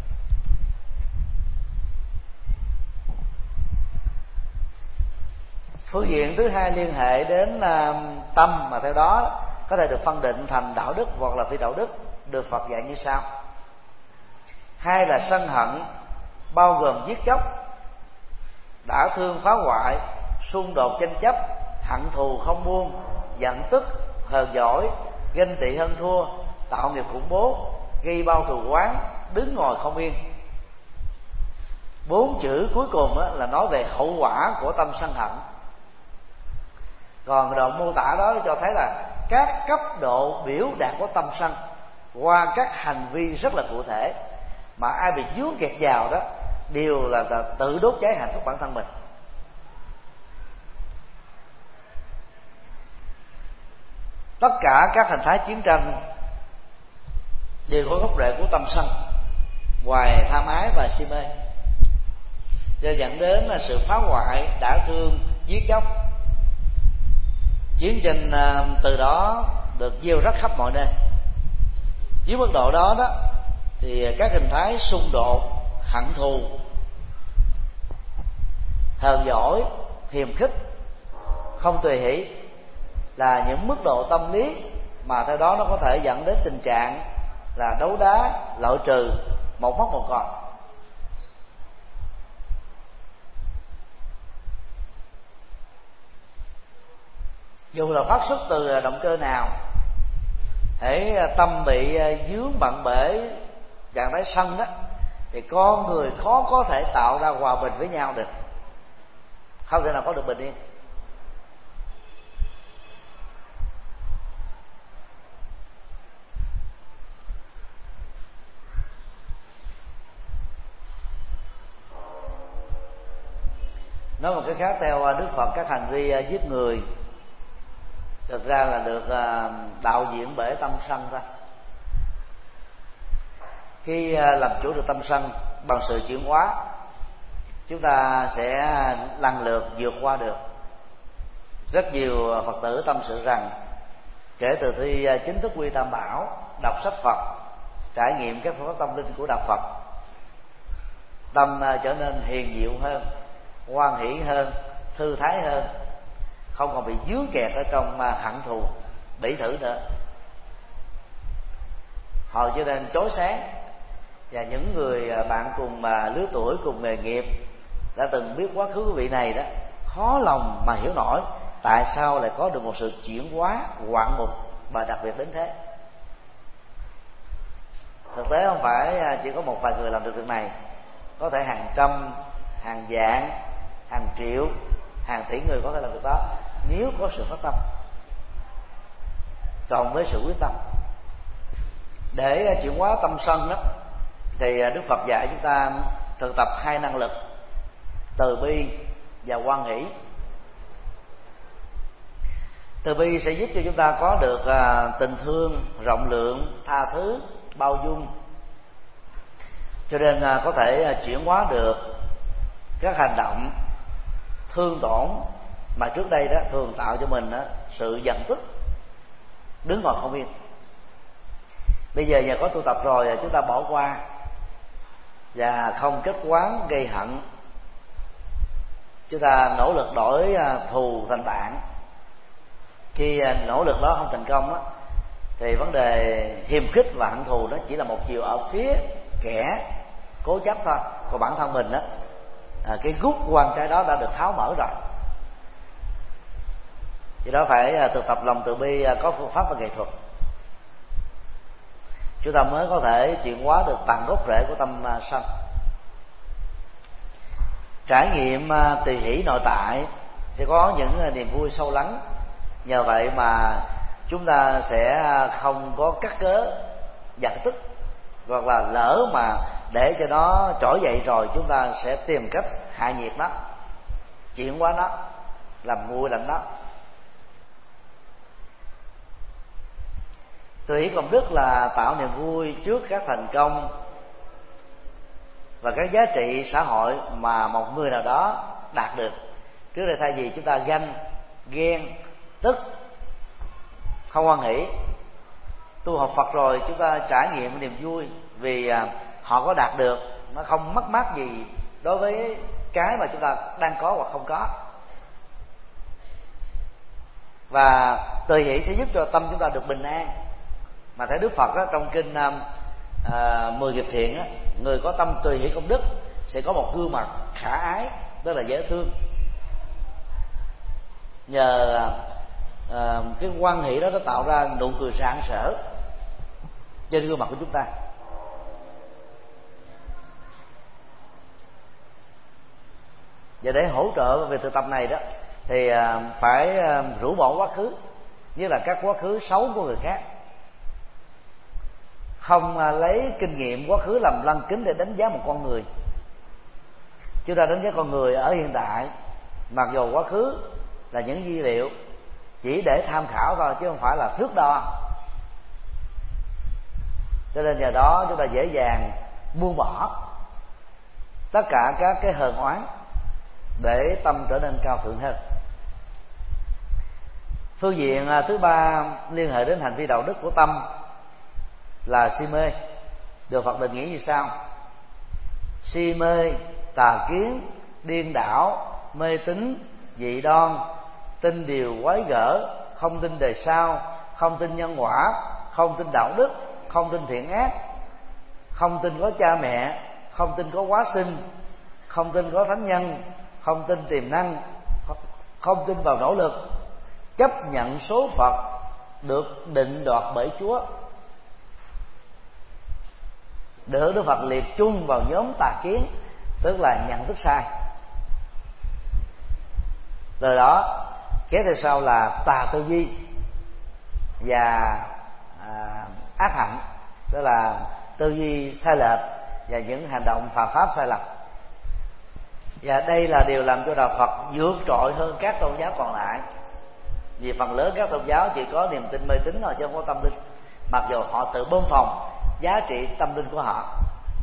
Phương diện thứ hai liên hệ đến uh, tâm, mà theo đó có thể được phân định thành đạo đức hoặc là phi đạo đức, được Phật dạy như sau. Hai là sân hận, bao gồm giết chóc, đả thương phá hoại, xung đột tranh chấp, hận thù không buông, giận tức, hờn giỏi, ganh tị hơn thua, tạo nghiệp khủng bố, gây bao thù oán, đứng ngồi không yên. Bốn chữ cuối cùng là nói về hậu quả của tâm sân hận. Còn đoạn mô tả đó cho thấy là các cấp độ biểu đạt của tâm sân qua các hành vi rất là cụ thể, mà ai bị vướng kẹt vào đó đều là tự đốt cháy hạnh phúc bản thân mình. Tất cả các hình thái chiến tranh đều có gốc rễ của tâm sân, ngoài tham ái và si mê, cho dẫn đến là sự phá hoại, đả thương, giết chóc. Chiến tranh từ đó được gieo rắc khắp mọi nơi. Dưới mức độ đó đó thì các hình thái xung đột, hận thù, hờn giỏi, hiềm khích, không tùy hỷ là những mức độ tâm lý mà theo đó nó có thể dẫn đến tình trạng là đấu đá, loại trừ, một mất một còn. Dù là phát xuất từ động cơ nào, hễ tâm bị dướng bận bể trạng thái sân đó, thì con người khó có thể tạo ra hòa bình với nhau được, không thể nào có được bình yên. Nói một cái khác, theo Đức Phật, các hành vi giết người thực ra là được đạo diễn bởi tâm sân ra. Khi làm chủ được tâm sân bằng sự chuyển hóa, chúng ta sẽ lần lượt vượt qua được. Rất nhiều Phật tử tâm sự rằng kể từ khi chính thức quy Tam Bảo, đọc sách Phật, trải nghiệm các phương pháp tâm linh của đạo Phật, tâm trở nên hiền diệu hơn, hoan hỷ hơn, thư thái hơn, không còn bị dướng kẹt ở trong hận thù, bỉ thử nữa. Họ trở nên chói sáng, và những người bạn cùng lứa tuổi, cùng nghề nghiệp đã từng biết quá khứ của vị này đó, khó lòng mà hiểu nổi tại sao lại có được một sự chuyển hóa ngoạn mục và đặc biệt đến thế. Thực tế không phải chỉ có một vài người làm được việc này, có thể hàng trăm, hàng vạn, hàng triệu, hàng tỷ người có thể làm được đó, nếu có sự phát tâm cộng với sự quyết tâm. Để chuyển hóa tâm sân đó, thì Đức Phật dạy chúng ta thực tập hai năng lực: từ bi và hoan hỷ. Từ bi sẽ giúp cho chúng ta có được tình thương rộng lượng, tha thứ, bao dung, cho nên có thể chuyển hóa được các hành động thương tổn mà trước đây đó thường tạo cho mình đó sự giận tức, đứng ngồi không yên. Bây giờ nhờ có tu tập rồi, chúng ta bỏ qua và không kết quán gây hận. Chúng ta nỗ lực đổi thù thành bạn. Khi nỗ lực đó không thành công đó, thì vấn đề hiềm khích và hận thù đó chỉ là một chiều ở phía kẻ cố chấp thôi. Còn bản thân mình đó, à, cái gút quan trái đó đã được tháo mở rồi. do đó phải thực tập lòng từ bi có phương pháp và nghệ thuật, chúng ta mới có thể chuyển hóa được tận gốc rễ của tâm sân. Trải nghiệm tùy hỷ nội tại sẽ có những niềm vui sâu lắng, nhờ vậy mà chúng ta sẽ không có cắt cớ giận tức, hoặc là lỡ mà để cho nó trỗi dậy rồi chúng ta sẽ tìm cách hạ nhiệt nó, chuyển hóa nó, làm nguội lạnh nó. Tùy hỷ công đức là tạo niềm vui trước các thành công và các giá trị xã hội mà một người nào đó đạt được. Trước đây thay vì chúng ta ganh, ghen, tức, không hoan hỷ, tu học Phật rồi chúng ta trải nghiệm niềm vui vì họ có đạt được, nó không mất mát gì đối với cái mà chúng ta đang có hoặc không có. Và tùy hỷ sẽ giúp cho tâm chúng ta được bình an. Mà thấy Đức Phật đó, trong kinh à, mười nghiệp thiện á, người có tâm tùy hỷ công đức sẽ có một gương mặt khả ái, tức là dễ thương. Nhờ à, cái quan hỷ đó nó tạo ra nụ cười rạng rỡ trên gương mặt của chúng ta. Và để hỗ trợ về thực tập này đó thì à, phải à, rũ bỏ quá khứ, như là các quá khứ xấu của người khác, không à, lấy kinh nghiệm quá khứ làm lăng kính để đánh giá một con người. Chúng ta đánh giá con người ở hiện tại, mặc dù quá khứ là những dữ liệu chỉ để tham khảo thôi chứ không phải là thước đo. Cho nên nhờ đó chúng ta dễ dàng buông bỏ tất cả các cái hờn oán để tâm trở nên cao thượng hơn. Phương diện thứ ba liên hệ đến hành vi đạo đức của tâm là si mê, được Phật định nghĩa như sau: si mê, tà kiến, điên đảo, mê tín, dị đoan, tin điều quái gở, không tin đời sau, không tin nhân quả, không tin đạo đức, không tin thiện ác, không tin có cha mẹ, không tin có hóa sinh, không tin có thánh nhân, không tin tiềm năng, không tin vào nỗ lực, chấp nhận số phận được định đoạt bởi Chúa, được Đức Phật liệt chung vào nhóm tà kiến, tức là nhận thức sai. Từ đó kéo theo sau là tà tư duy và à, ác hạnh, tức là tư duy sai lệch và những hành động phạm pháp sai lầm. Và đây là điều làm cho đạo Phật vượt trội hơn các tôn giáo còn lại, vì phần lớn các tôn giáo chỉ có niềm tin mê tín thôi chứ không có tâm linh, mặc dù họ tự bơm phòng giá trị tâm linh của họ.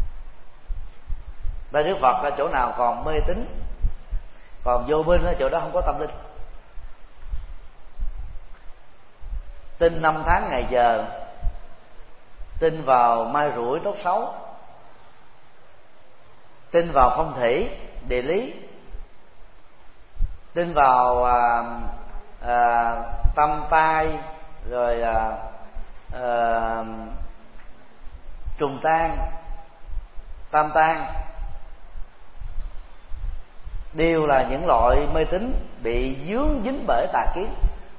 Bên Đức Phật là chỗ nào còn mê tín, còn vô minh ở chỗ đó không có tâm linh. Tin năm tháng ngày giờ, tin vào mai rủi tốt xấu, tin vào phong thủy địa lý, tin vào à, à, tâm tai, rồi à, à, trùng tan, tam tan, đều là những loại mê tín bị dướng dính bởi tà kiến.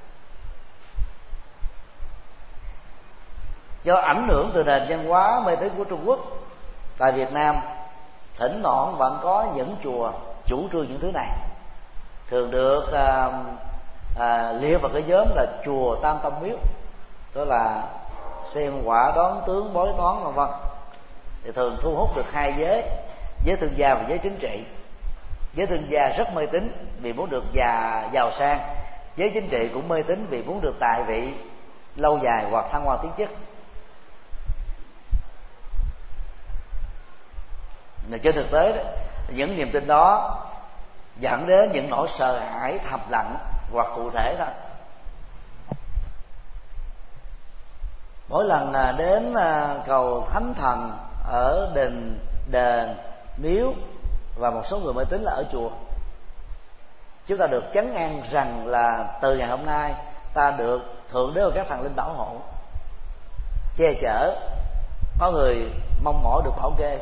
Do ảnh hưởng từ nền văn hóa mê tín của Trung Quốc, tại Việt Nam thỉnh thoảng vẫn có những chùa chủ trương những thứ này, thường được à, à, liệt vào cái nhóm là chùa Tam Tông Miếu, tức là xem quả đoán tướng bói toán vân vân, thì thường thu hút được hai giới, giới thương gia và giới chính trị. Giới thương gia rất mê tín vì muốn được già giàu sang, giới chính trị cũng mê tín vì muốn được tài vị lâu dài hoặc thăng hoa tiến chức. Mà trên thực tế đó, những niềm tin đó dẫn đến những nỗi sợ hãi thầm lặng hoặc cụ thể thôi. Mỗi lần đến cầu thánh thần ở đền đền miếu, và một số người mê tín là ở chùa, chúng ta được chấn an rằng là từ ngày hôm nay ta được thượng đế và các thần linh bảo hộ, che chở, có người mong mỏi được bảo kê.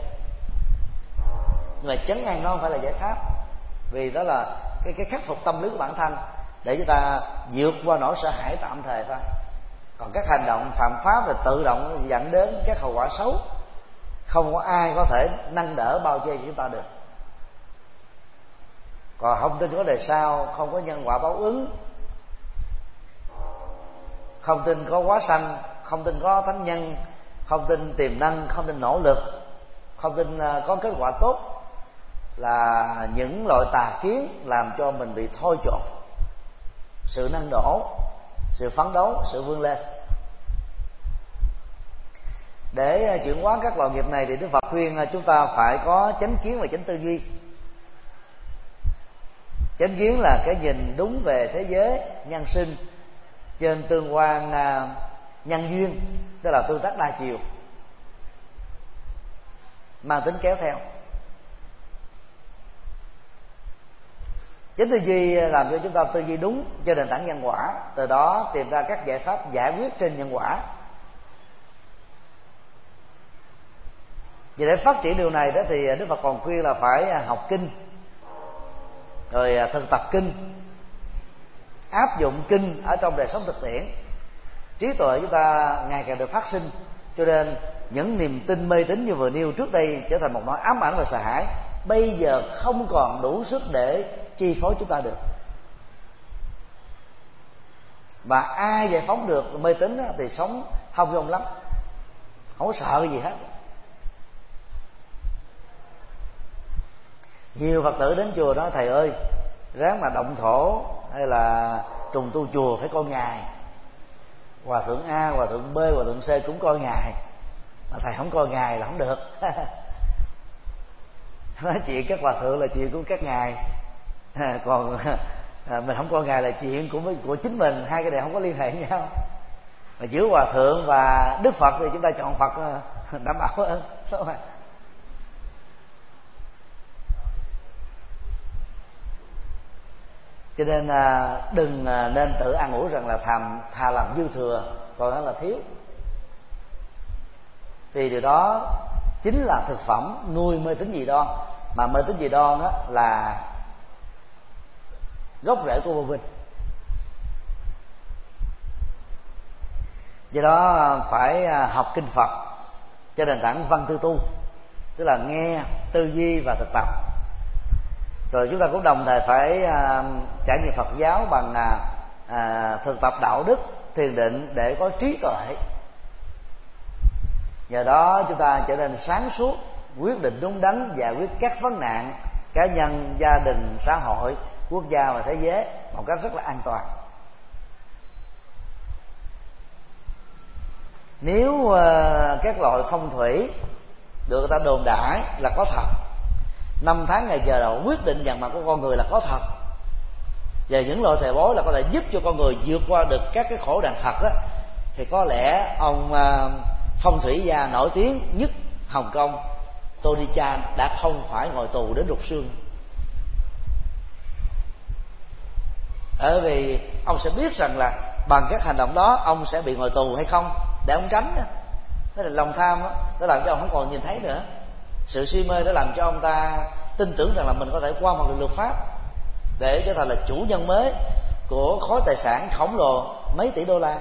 Nhưng mà chấn an nó không phải là giải pháp, vì đó là cái cái khắc phục tâm lý của bản thân. để chúng ta vượt qua nỗi sợ hãi tạm thời thôi. Còn các hành động phạm pháp thì tự động dẫn đến các hậu quả xấu, không có ai có thể nâng đỡ bao che chúng ta được. Còn không tin có đời sau, không có nhân quả báo ứng, không tin có hóa sanh, không tin có thánh nhân, không tin tiềm năng, không tin nỗ lực, không tin có kết quả tốt, là những loại tà kiến làm cho mình bị thôi chột sự năng nổ, sự phấn đấu, sự vươn lên. Để chuyển hóa các loại nghiệp này thì Đức Phật khuyên chúng ta phải có chánh kiến và chánh tư duy. Chánh kiến là cái nhìn đúng về thế giới nhân sinh trên tương quan nhân duyên, tức là tương tác đa chiều, mang tính kéo theo. Chánh tư duy làm cho chúng ta tư duy đúng trên nền tảng nhân quả, từ đó tìm ra các giải pháp giải quyết trên nhân quả. Vì để phát triển điều này đó thì Đức Phật còn khuyên là phải học kinh, rồi thực tập kinh, áp dụng kinh ở trong đời sống thực tiễn. Trí tuệ chúng ta ngày càng được phát sinh, cho nên những niềm tin mê tín như vừa nêu trước đây trở thành một nỗi ám ảnh và sợ hãi, bây giờ không còn đủ sức để chi phối chúng ta được. Và ai giải phóng được mê tín thì sống thông dong lắm, không có sợ cái gì hết. Nhiều Phật tử đến chùa nói: thầy ơi, ráng mà động thổ hay là trùng tu chùa phải coi ngày. Hòa thượng A, hòa thượng B, hòa thượng C cũng coi ngày, mà thầy không coi ngày là không được. Nói chuyện các hòa thượng là chuyện của các ngài, còn mình không coi ngài là chuyện của của chính mình. Hai cái này không có liên hệ nhau. Mà giữa hòa thượng và Đức Phật thì chúng ta chọn Phật đảm bảo hơn. Cho nên đừng nên tự an ủi rằng là thàm thà làm dư thừa còn hơn là thiếu. Thì điều đó chính là thực phẩm nuôi mê tín dị đoan, mà mê tín dị đoan á là gốc rễ của vô minh. Do đó phải học kinh Phật trên nền tảng văn tư tu, tức là nghe, tư duy và thực tập. Rồi chúng ta cũng đồng thời phải uh, trải nghiệm Phật giáo bằng uh, thực tập đạo đức, thiền định để có trí tuệ. Nhờ đó chúng ta trở nên sáng suốt, quyết định đúng đắn, giải quyết các vấn nạn cá nhân, gia đình, xã hội, quốc gia và thế giới một cách rất là an toàn. Nếu uh, các loại phong thủy được người ta đồn đãi là có thật, năm tháng ngày giờ đầu quyết định vận mệnh của con người là có thật, và những loại thầy bói là có thể giúp cho con người vượt qua được các cái khổ nạn thật đó, thì có lẽ ông uh, phong thủy gia nổi tiếng nhất Hồng Kông Tony Chan đã không phải ngồi tù đến rục xương. Bởi vì ông sẽ biết rằng là bằng các hành động đó ông sẽ bị ngồi tù hay không, để ông tránh. Thế là lòng tham đó, nó làm cho ông không còn nhìn thấy nữa. Sự si mê đã làm cho ông ta tin tưởng rằng là mình có thể qua một luật pháp để trở thành là chủ nhân mới của khối tài sản khổng lồ mấy tỷ đô la.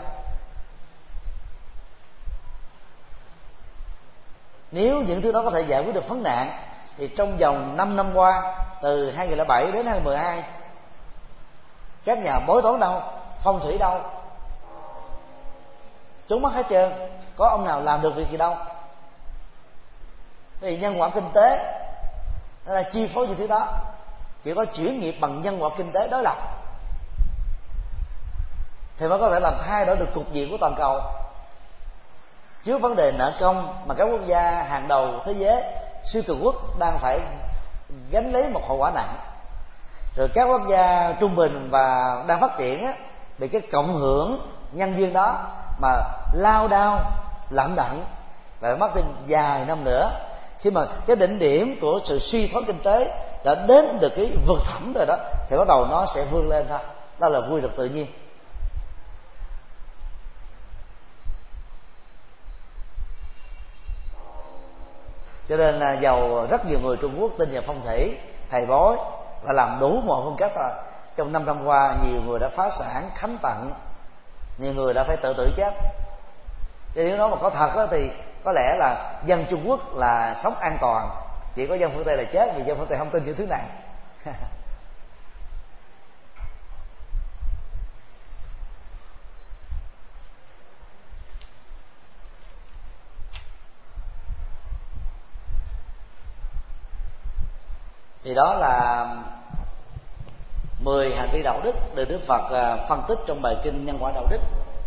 Nếu những thứ đó có thể giải quyết được vấn nạn thì trong vòng năm năm qua, từ hai không không bảy đến hai không một hai, các nhà bói toán đâu, phong thủy đâu, chúng mất hết trơn, có ông nào làm được việc gì đâu. Vì nhân quả kinh tế nó là chi phối những thứ đó, chỉ có chuyển nghiệp bằng nhân quả kinh tế đối lập thì mới có thể làm thay đổi được cục diện của toàn cầu. Trước vấn đề nợ công mà các quốc gia hàng đầu thế giới, siêu cường quốc đang phải gánh lấy một hậu quả nặng, rồi các quốc gia trung bình và đang phát triển á, bị cái cộng hưởng nhân duyên đó mà lao đao lận đận và mất thêm vài năm nữa, khi mà cái đỉnh điểm của sự suy thoái kinh tế đã đến được cái vực thẳm rồi đó, thì bắt đầu nó sẽ vươn lên thôi. Đó là quy luật tự nhiên. Cho nên là giàu rất nhiều người Trung Quốc tin vào phong thủy, thầy bói và làm đủ mọi phương cách rồi, trong năm năm qua nhiều người đã phá sản, khánh tặng, nhiều người đã phải tự tử chết. Chứ nếu nó mà có thật đó, thì có lẽ là dân Trung Quốc là sống an toàn, chỉ có dân phương Tây là chết, vì dân phương Tây không tin những thứ này. Thì đó là mười hành vi đạo đức được Đức Phật phân tích trong bài kinh Nhân Quả Đạo Đức.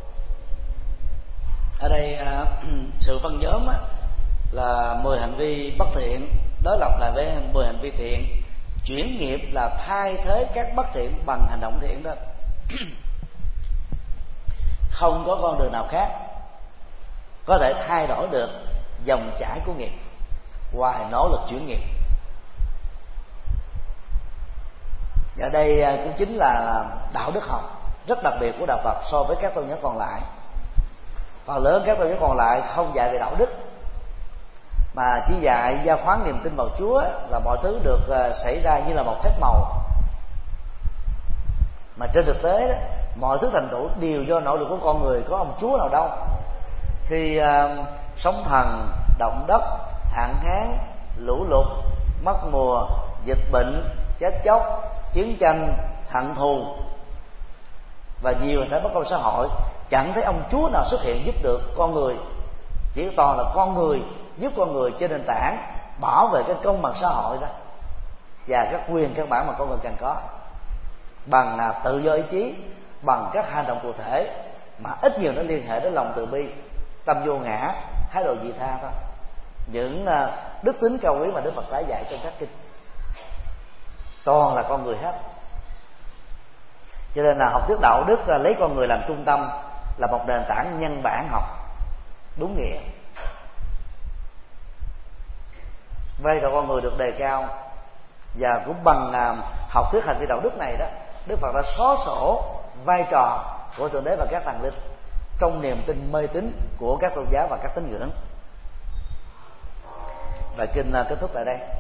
Ở đây sự phân nhóm là mười hành vi bất thiện đối lập lại với mười hành vi thiện. Chuyển nghiệp là thay thế các bất thiện bằng hành động thiện đó. Không có con đường nào khác có thể thay đổi được dòng chảy của nghiệp ngoài nỗ lực chuyển nghiệp. Và đây cũng chính là đạo đức học rất đặc biệt của đạo Phật so với các tôn giáo còn lại. Phần lớn các tôn giáo còn lại không dạy về đạo đức, mà chỉ dạy giao khoán niềm tin vào Chúa, là mọi thứ được xảy ra như là một phép màu. Mà trên thực tế đó, mọi thứ thành tựu đều do nỗ lực của con người, có ông Chúa nào đâu. Khi uh, sóng thần, động đất, hạn hán, lũ lụt, mất mùa, dịch bệnh, chết chóc, chiến tranh, hận thù và nhiều hình thái bất công xã hội, chẳng thấy ông Chúa nào xuất hiện giúp được con người. Chỉ toàn là con người giúp con người trên nền tảng bảo vệ cái công bằng xã hội đó và các quyền căn bản mà con người cần có, bằng là tự do ý chí, bằng các hành động cụ thể mà ít nhiều nó liên hệ đến lòng từ bi, tâm vô ngã, thái độ vị tha thôi. Những đức tính cao quý mà Đức Phật đã dạy trong các kinh toàn là con người hết. Cho nên là học thuyết đạo đức là lấy con người làm trung tâm, là một nền tảng nhân bản học đúng nghĩa. Vai trò con người được đề cao, và cũng bằng học thuyết hành vi đạo đức này đó, Đức Phật đã xóa sổ vai trò của Thượng Đế và các thần linh trong niềm tin mê tín của các tôn giáo và các tín ngưỡng. Bài kinh kết thúc tại đây.